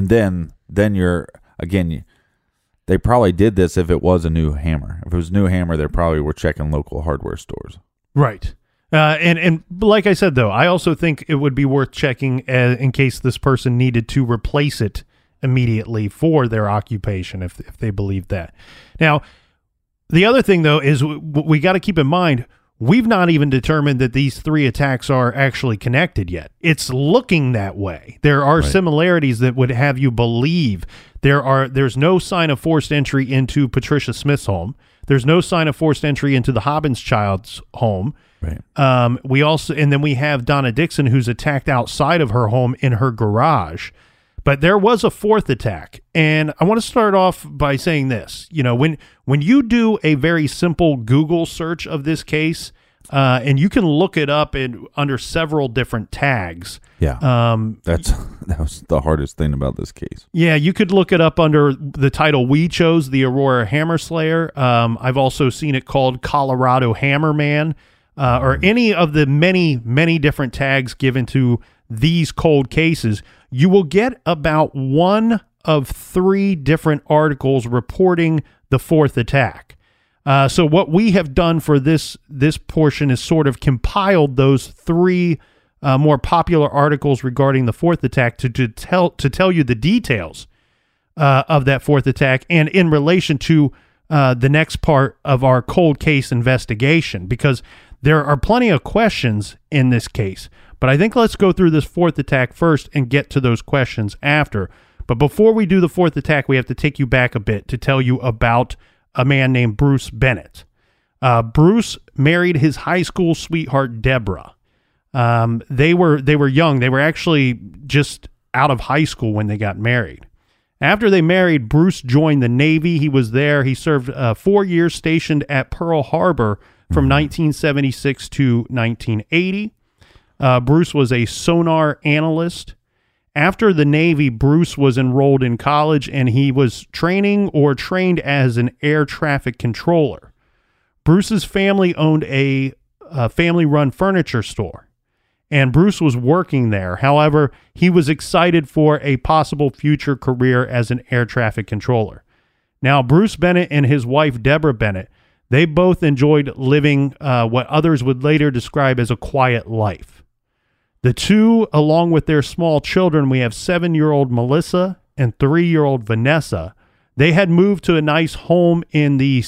then you're again. They probably did this if it was a new hammer. If it was a new hammer, they probably were checking local hardware stores. Right. And like I said, though, I also think it would be worth checking in case this person needed to replace it immediately for their occupation, if they believe that. Now, the other thing, though, is we got to keep in mind, we've not even determined that these 3 attacks are actually connected yet. It's looking that way. There are similarities that would have you believe there's no sign of forced entry into Patricia Smith's home. There's no sign of forced entry into the Hobbins child's home. Right. Then we have Donna Dixon, who's attacked outside of her home in her garage. But there was a 4th attack, and I want to start off by saying this. When you do a very simple Google search of this case, and you can look it up under several different tags. Yeah. That was the hardest thing about this case. Yeah, you could look it up under the title we chose, the Aurora Hammer Slayer. I've also seen it called Colorado Hammerman, or any of the many, many different tags given to these cold cases. You will get about 1 of 3 different articles reporting the 4th attack. So what we have done for this portion is sort of compiled those 3 more popular articles regarding the 4th attack to tell you the details of that 4th attack, and in relation to the next part of our cold case investigation, because there are plenty of questions in this case. But I think let's go through this 4th attack first and get to those questions after. But before we do the 4th attack, we have to take you back a bit to tell you about a man named Bruce Bennett. Bruce married his high school sweetheart, Deborah. They were young. They were actually just out of high school when they got married. After they married, Bruce joined the Navy. He was there. He served 4 years stationed at Pearl Harbor from 1976 to 1980. Bruce was a sonar analyst, After the Navy, Bruce was enrolled in college and he was trained as an air traffic controller. Bruce's family owned a family-run furniture store, and Bruce was working there. However, he was excited for a possible future career as an air traffic controller. Now, Bruce Bennett and his wife, Deborah Bennett, they both enjoyed living what others would later describe as a quiet life. The two, along with their small children, we have 7-year-old Melissa and 3-year-old Vanessa. They had moved to a nice home in the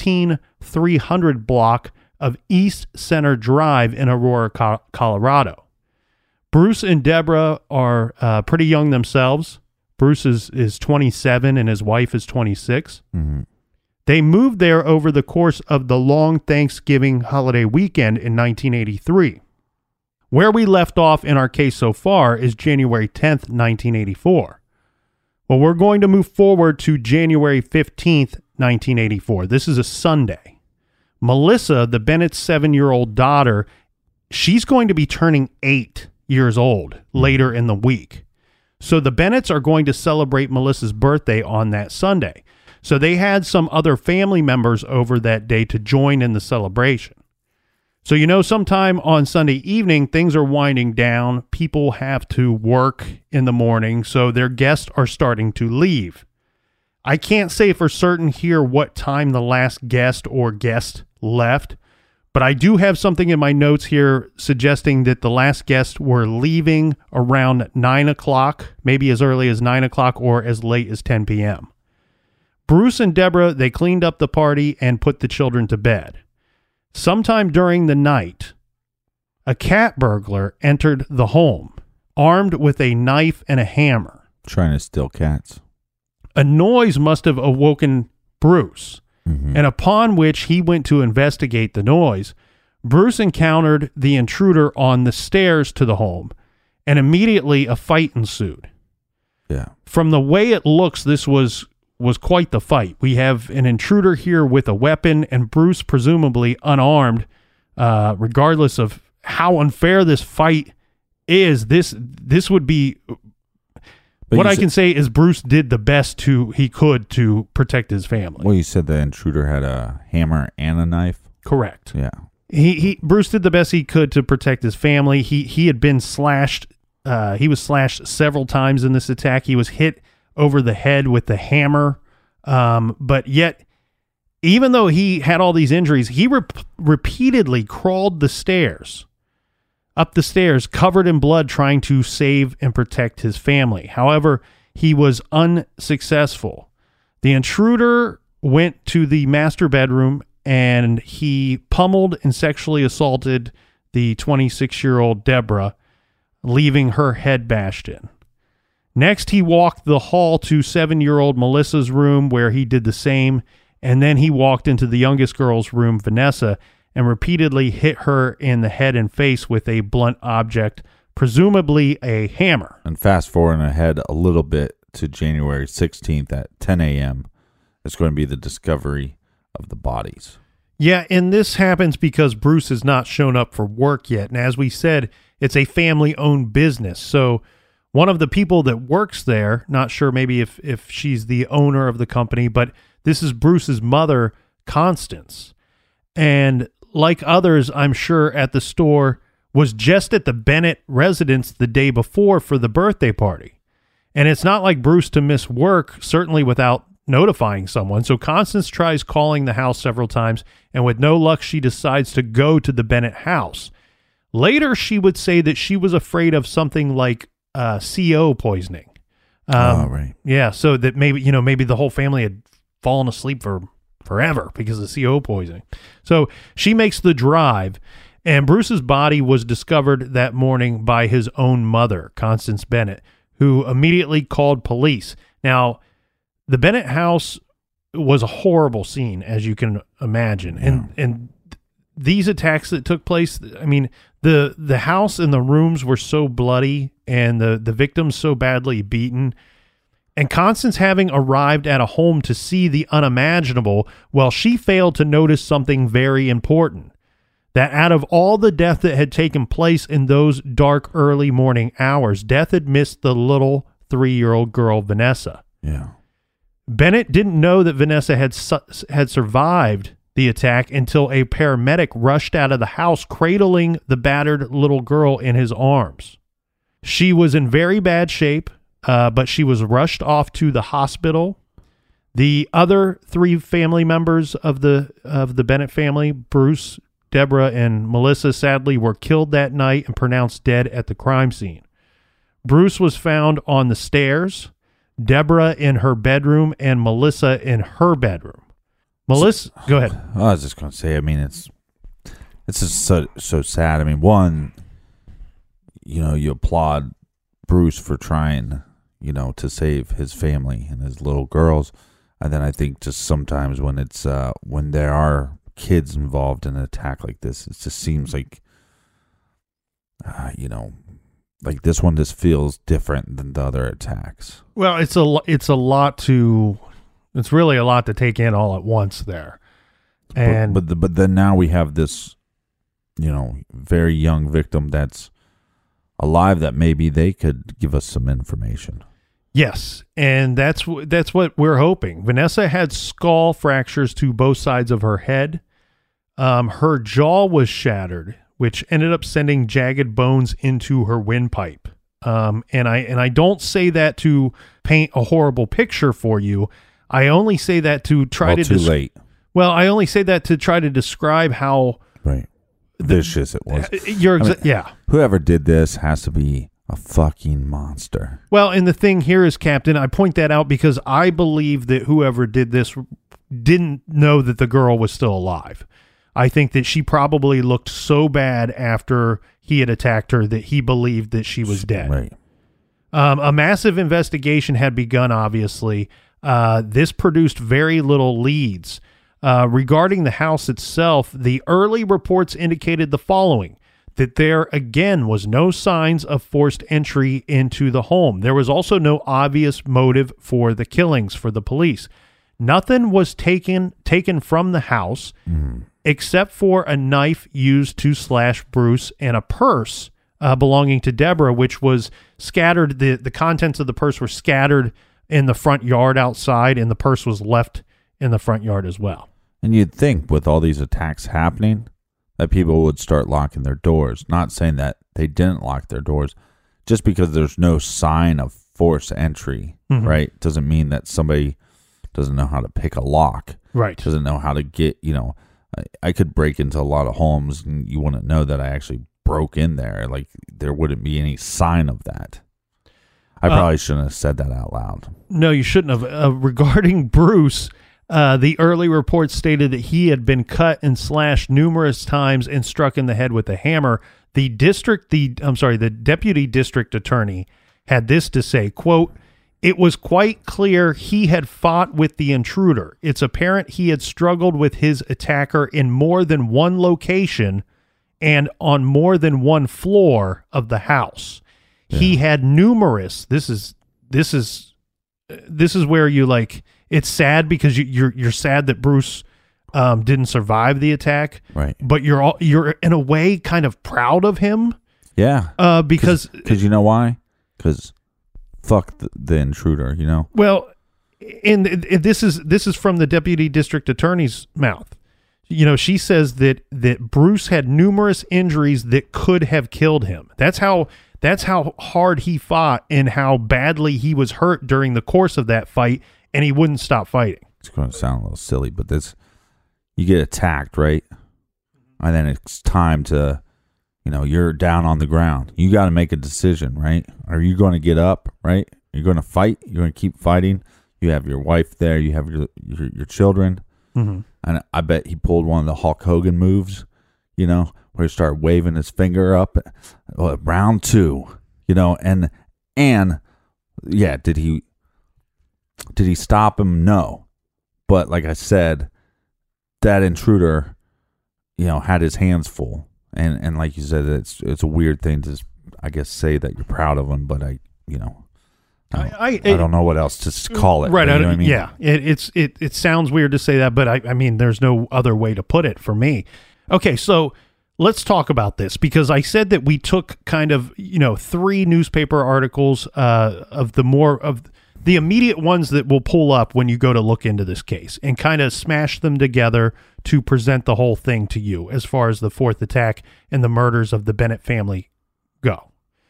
16300 block of East Center Drive in Aurora, Colorado. Bruce and Deborah are pretty young themselves. Bruce is 27 and his wife is 26. Mm-hmm. They moved there over the course of the long Thanksgiving holiday weekend in 1983. Where we left off in our case so far is January 10th, 1984. Well, we're going to move forward to January 15th, 1984. This is a Sunday. Melissa, the Bennett's 7-year-old daughter, she's going to be turning 8 years old later in the week. So the Bennetts are going to celebrate Melissa's birthday on that Sunday. So they had some other family members over that day to join in the celebration. So, sometime on Sunday evening, things are winding down. People have to work in the morning, so their guests are starting to leave. I can't say for certain here what time the last guest or guest left, but I do have something in my notes here suggesting that the last guests were leaving around 9 o'clock, maybe as early as 9 o'clock or as late as 10 p.m. Bruce and Deborah, they cleaned up the party and put the children to bed. Sometime during the night, a cat burglar entered the home, armed with a knife and a hammer. Trying to steal cats. A noise must have awoken Bruce, Mm-hmm. and upon which he went to investigate the noise. Bruce encountered the intruder on the stairs to the home, and immediately a fight ensued. Yeah. From the way it looks, this was quite the fight. We have an intruder here with a weapon and Bruce presumably unarmed. Regardless of how unfair this fight is, this would be... But what I can say is Bruce did the best he could to protect his family. Well, you said the intruder had a hammer and a knife? Correct. Yeah. Bruce did the best he could to protect his family. He had been slashed. He was slashed several times in this attack. He was hit over the head with the hammer. But yet, even though he had all these injuries, he repeatedly crawled up the stairs, covered in blood, trying to save and protect his family. However, he was unsuccessful. The intruder went to the master bedroom and he pummeled and sexually assaulted the 26-year-old Deborah, leaving her head bashed in. Next, he walked the hall to 7-year-old Melissa's room, where he did the same, and then he walked into the youngest girl's room, Vanessa, and repeatedly hit her in the head and face with a blunt object, presumably a hammer. And fast forward ahead a little bit to January 16th at 10 a.m. It's going to be the discovery of the bodies. Yeah, and this happens because Bruce has not shown up for work yet. And as we said, it's a family-owned business. So one of the people that works there, not sure maybe if she's the owner of the company, but this is Bruce's mother, Constance. And like others, I'm sure, at the store, was just at the Bennett residence the day before for the birthday party. And it's not like Bruce to miss work, certainly without notifying someone. So Constance tries calling the house several times, and with no luck, she decides to go to the Bennett house. Later, she would say that she was afraid of something like CO poisoning. Right. Yeah, so that maybe the whole family had fallen asleep for forever because of CO poisoning. So she makes the drive, and Bruce's body was discovered that morning by his own mother, Constance Bennett, who immediately called police. Now, the Bennett house was a horrible scene, as you can imagine. Yeah. And these attacks that took place, I mean, the house and the rooms were so bloody and the victims so badly beaten. And Constance, having arrived at a home to see the unimaginable, well, she failed to notice something very important. that out of all the death that had taken place in those dark early morning hours, death had missed the little 3-year-old girl, Vanessa. Yeah. Bennett didn't know that Vanessa had survived the attack until a paramedic rushed out of the house cradling the battered little girl in his arms. She was in very bad shape, but she was rushed off to the hospital. The other 3 family members of the Bennett family, Bruce, Deborah, and Melissa, sadly were killed that night and pronounced dead at the crime scene. Bruce was found on the stairs, Deborah in her bedroom, and Melissa in her bedroom. Melissa, go ahead. I was just going to say, I mean, it's just so sad. I mean, one, you applaud Bruce for trying, to save his family and his little girls. And then I think just sometimes when it's when there are kids involved in an attack like this, it just seems like, like this one just feels different than the other attacks. Well, it's really a lot to take in all at once there. And but then now we have this, very young victim that's alive that maybe they could give us some information. Yes, and that's what we're hoping. Vanessa had skull fractures to both sides of her head. Her jaw was shattered, which ended up sending jagged bones into her windpipe. And I don't say that to paint a horrible picture for you. I only say that to try to late. Well, I only say that to try to describe how vicious it was. Yeah. Whoever did this has to be a fucking monster. Well, and the thing here is, Captain, I point that out because I believe that whoever did this didn't know that the girl was still alive. I think that she probably looked so bad after he had attacked her that he believed that she was dead. Right. A massive investigation had begun, obviously. This produced very little leads. Regarding the house itself, the early reports indicated the following: that there again was no signs of forced entry into the home. There was also no obvious motive for the killings for the police. Nothing was taken from the house except for a knife used to slash Bruce and a purse belonging to Deborah, which was scattered. The contents of the purse were scattered in the front yard outside, and the purse was left in the front yard as well. And you'd think with all these attacks happening that people would start locking their doors. Not saying that they didn't lock their doors. Just because there's no sign of forced entry, right, doesn't mean that somebody doesn't know how to pick a lock. Right. Doesn't know how to get, I could break into a lot of homes and you wouldn't know that I actually broke in there. Like, there wouldn't be any sign of that. I probably shouldn't have said that out loud. No, you shouldn't have. Regarding Bruce, the early reports stated that he had been cut and slashed numerous times and struck in the head with a hammer. The deputy district attorney had this to say, quote, "It was quite clear he had fought with the intruder. It's apparent he had struggled with his attacker in more than one location and on more than one floor of the house. Yeah. He had numerous." This is where you like. It's sad because you're sad that Bruce didn't survive the attack, right? But you're in a way kind of proud of him, yeah. Because you know why? Because fuck the intruder, Well, and this is from the deputy district attorney's mouth. She says that Bruce had numerous injuries that could have killed him. That's how hard he fought and how badly he was hurt during the course of that fight. And he wouldn't stop fighting. It's going to sound a little silly, but you get attacked, right? And then it's time to, you're down on the ground. You got to make a decision, right? Are you going to get up, right? You're going to fight. You're going to keep fighting. You have your wife there. You have your children. Mm-hmm. And I bet he pulled one of the Hulk Hogan moves, where he started waving his finger up. Round 2, and yeah, did he stop him? No. But like I said, that intruder, had his hands full. And like you said, it's a weird thing to, I guess, say that you're proud of him, but I don't know what else to call it. Right. You know what I mean? Yeah. It sounds weird to say that, but I mean, there's no other way to put it for me. Okay. So let's talk about this, because I said that we took kind of, 3 newspaper articles of the immediate ones that will pull up when you go to look into this case and kind of smash them together to present the whole thing to you as far as the 4th attack and the murders of the Bennett family go.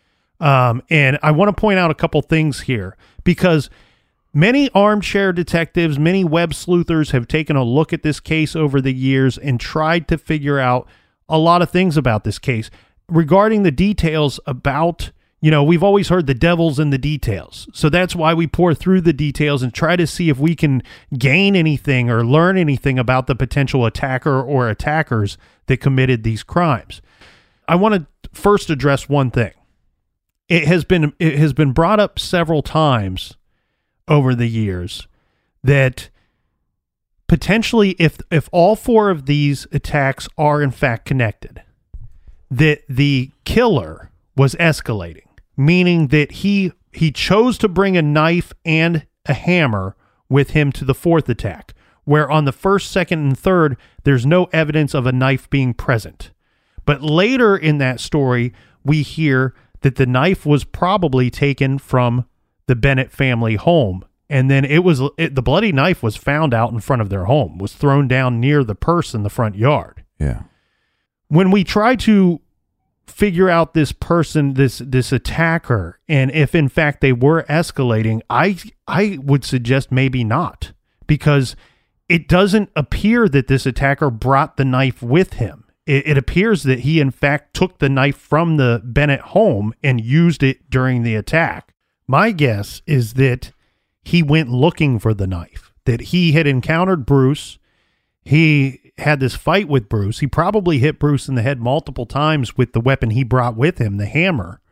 And I want to point out a couple things here, because many armchair detectives, many web sleuthers have taken a look at this case over the years and tried to figure out a lot of things about this case regarding the details about, we've always heard the devil's in the details. So that's why we pour through the details and try to see if we can gain anything or learn anything about the potential attacker or attackers that committed these crimes. I want to first address one thing. It has been brought up several times over the years that potentially if all 4 of these attacks are in fact connected, that the killer was escalating, meaning that he chose to bring a knife and a hammer with him to the 4th attack, where on the 1st, 2nd, and 3rd, there's no evidence of a knife being present. But later in that story, we hear that the knife was probably taken from the Bennett family home. And then the bloody knife was found out in front of their home, was thrown down near the purse in the front yard. Yeah. When we try to figure out this person, this attacker, and if in fact they were escalating, I would suggest maybe not, because it doesn't appear that this attacker brought the knife with him. It appears that he in fact took the knife from the Bennett home and used it during the attack. My guess is that he went looking for the knife, that he had encountered Bruce. He had this fight with Bruce. He probably hit Bruce in the head multiple times with the weapon he brought with him, the hammer.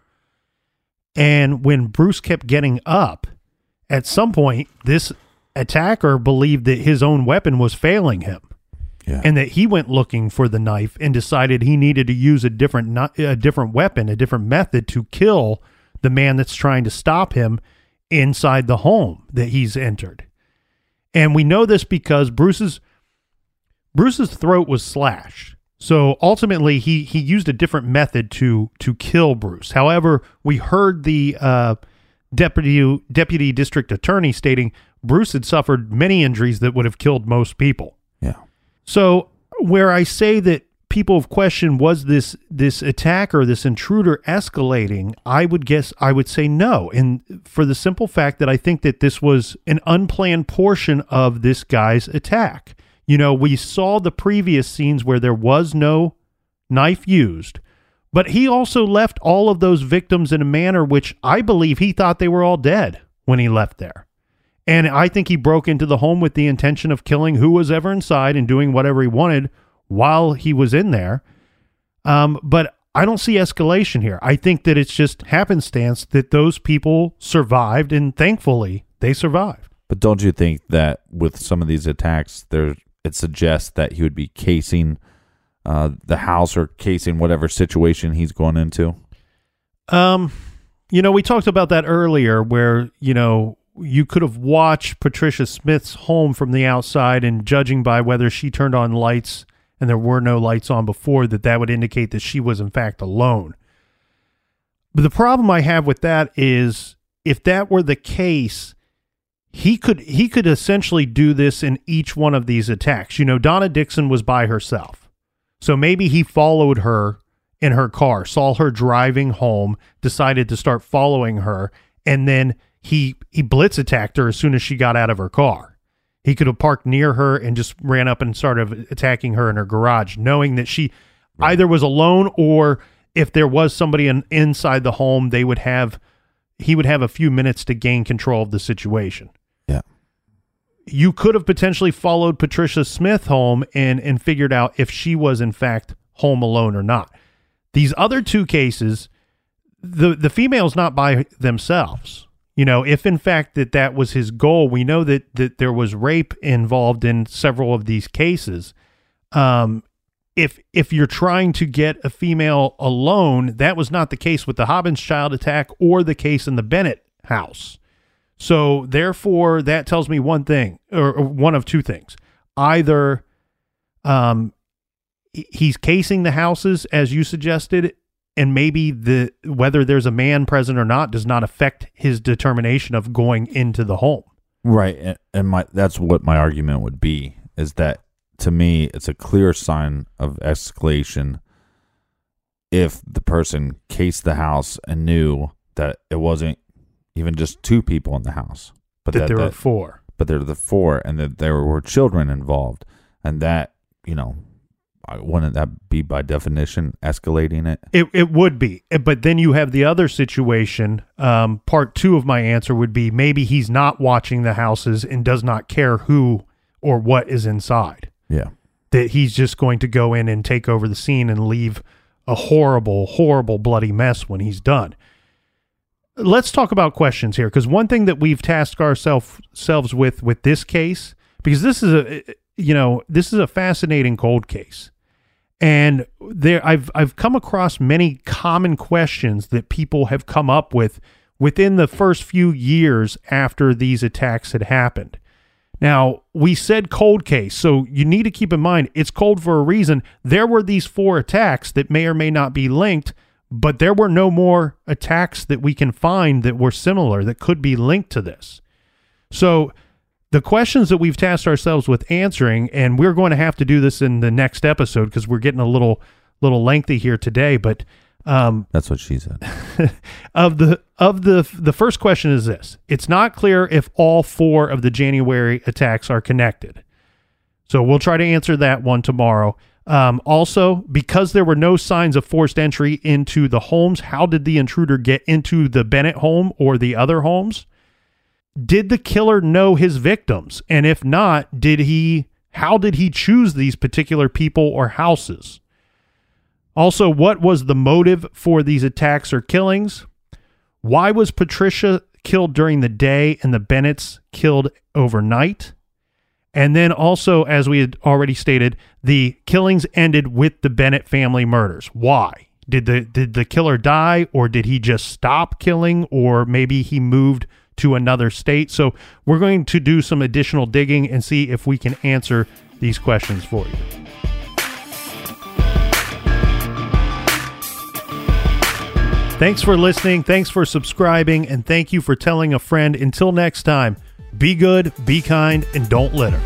And when Bruce kept getting up, at some point, this attacker believed that his own weapon was failing him. Yeah. And that he went looking for the knife and decided he needed to use a different weapon, a different method to kill the man that's trying to stop him inside the home that he's entered. And we know this because Bruce's throat was slashed. So ultimately he used a different method to kill Bruce. However, we heard the deputy district attorney stating Bruce had suffered many injuries that would have killed most people. Yeah. So where I say that people have questioned, was this attacker, this intruder escalating, I would say no. And for the simple fact that I think that this was an unplanned portion of this guy's attack. We saw the previous scenes where there was no knife used, but he also left all of those victims in a manner which I believe he thought they were all dead when he left there. And I think he broke into the home with the intention of killing who was ever inside and doing whatever he wanted while he was in there. But I don't see escalation here. I think that it's just happenstance that those people survived, and thankfully they survived. But don't you think that with some of these attacks, it suggests that he would be casing the house or casing whatever situation he's going into? We talked about that earlier where, you could have watched Patricia Smith's home from the outside, and judging by whether she turned on lights and there were no lights on before, that would indicate that she was in fact alone. But the problem I have with that is, if that were the case, he could essentially do this in each one of these attacks. Donna Dixon was by herself. So maybe he followed her in her car, saw her driving home, decided to start following her, and then he blitz attacked her as soon as she got out of her car. He could have parked near her and just ran up and started attacking her in her garage, knowing that she either was alone, or if there was somebody inside the home, he would have a few minutes to gain control of the situation. Yeah. You could have potentially followed Patricia Smith home and figured out if she was in fact home alone or not. These other 2 cases, the female's not by themselves. If in fact that was his goal, we know that there was rape involved in several of these cases. If you're trying to get a female alone, that was not the case with the Hobbins child attack or the case in the Bennett house. So therefore, that tells me one thing, or one of 2 things. Either he's casing the houses, as you suggested, and maybe whether there's a man present or not does not affect his determination of going into the home. Right, and that's what my argument would be, is that to me it's a clear sign of escalation if the person cased the house and knew that it wasn't even just 2 people in the house, but that there were 4. But there were the 4, and that there were children involved, and that, wouldn't that be by definition escalating it? It would be, but then you have the other situation. Part 2 of my answer would be maybe he's not watching the houses and does not care who or what is inside. Yeah. That he's just going to go in and take over the scene and leave a horrible, horrible, bloody mess when he's done. Let's talk about questions here, because one thing that we've tasked ourselves with this case, because this is a fascinating cold case. And I've come across many common questions that people have come up with within the first few years after these attacks had happened. Now, we said cold case, so you need to keep in mind it's cold for a reason. There were these 4 attacks that may or may not be linked, but there were no more attacks that we can find that were similar that could be linked to this. So the questions that we've tasked ourselves with answering, and we're going to have to do this in the next episode because we're getting a little lengthy here today, but that's what she said. of the first question is this: it's not clear if all 4 of the January attacks are connected. So we'll try to answer that one tomorrow. Also, because there were no signs of forced entry into the homes, how did the intruder get into the Bennett home or the other homes? Did the killer know his victims? And if not, how did he choose these particular people or houses? Also, what was the motive for these attacks or killings? Why was Patricia killed during the day and the Bennetts killed overnight? And then also, as we had already stated, the killings ended with the Bennett family murders. Why? Did the killer die, or did he just stop killing, or maybe he moved to another state? So we're going to do some additional digging and see if we can answer these questions for you. Thanks for listening. Thanks for subscribing. And thank you for telling a friend. Until next time, be good, be kind, and don't litter.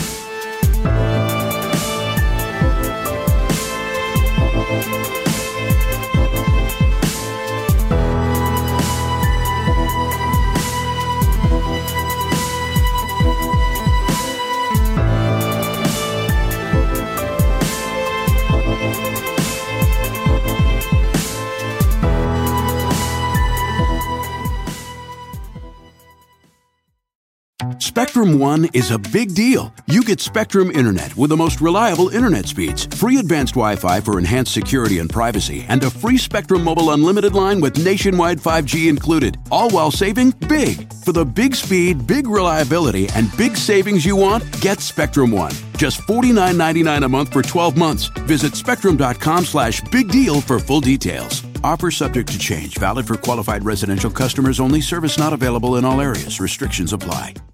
Spectrum One is a big deal. You get Spectrum Internet with the most reliable internet speeds, free advanced Wi-Fi for enhanced security and privacy, and a free Spectrum Mobile Unlimited line with nationwide 5G included, all while saving big. For the big speed, big reliability, and big savings you want, get Spectrum One. Just $49.99 a month for 12 months. Visit spectrum.com/big deal for full details. Offer subject to change. Valid for qualified residential customers only. Service not available in all areas. Restrictions apply.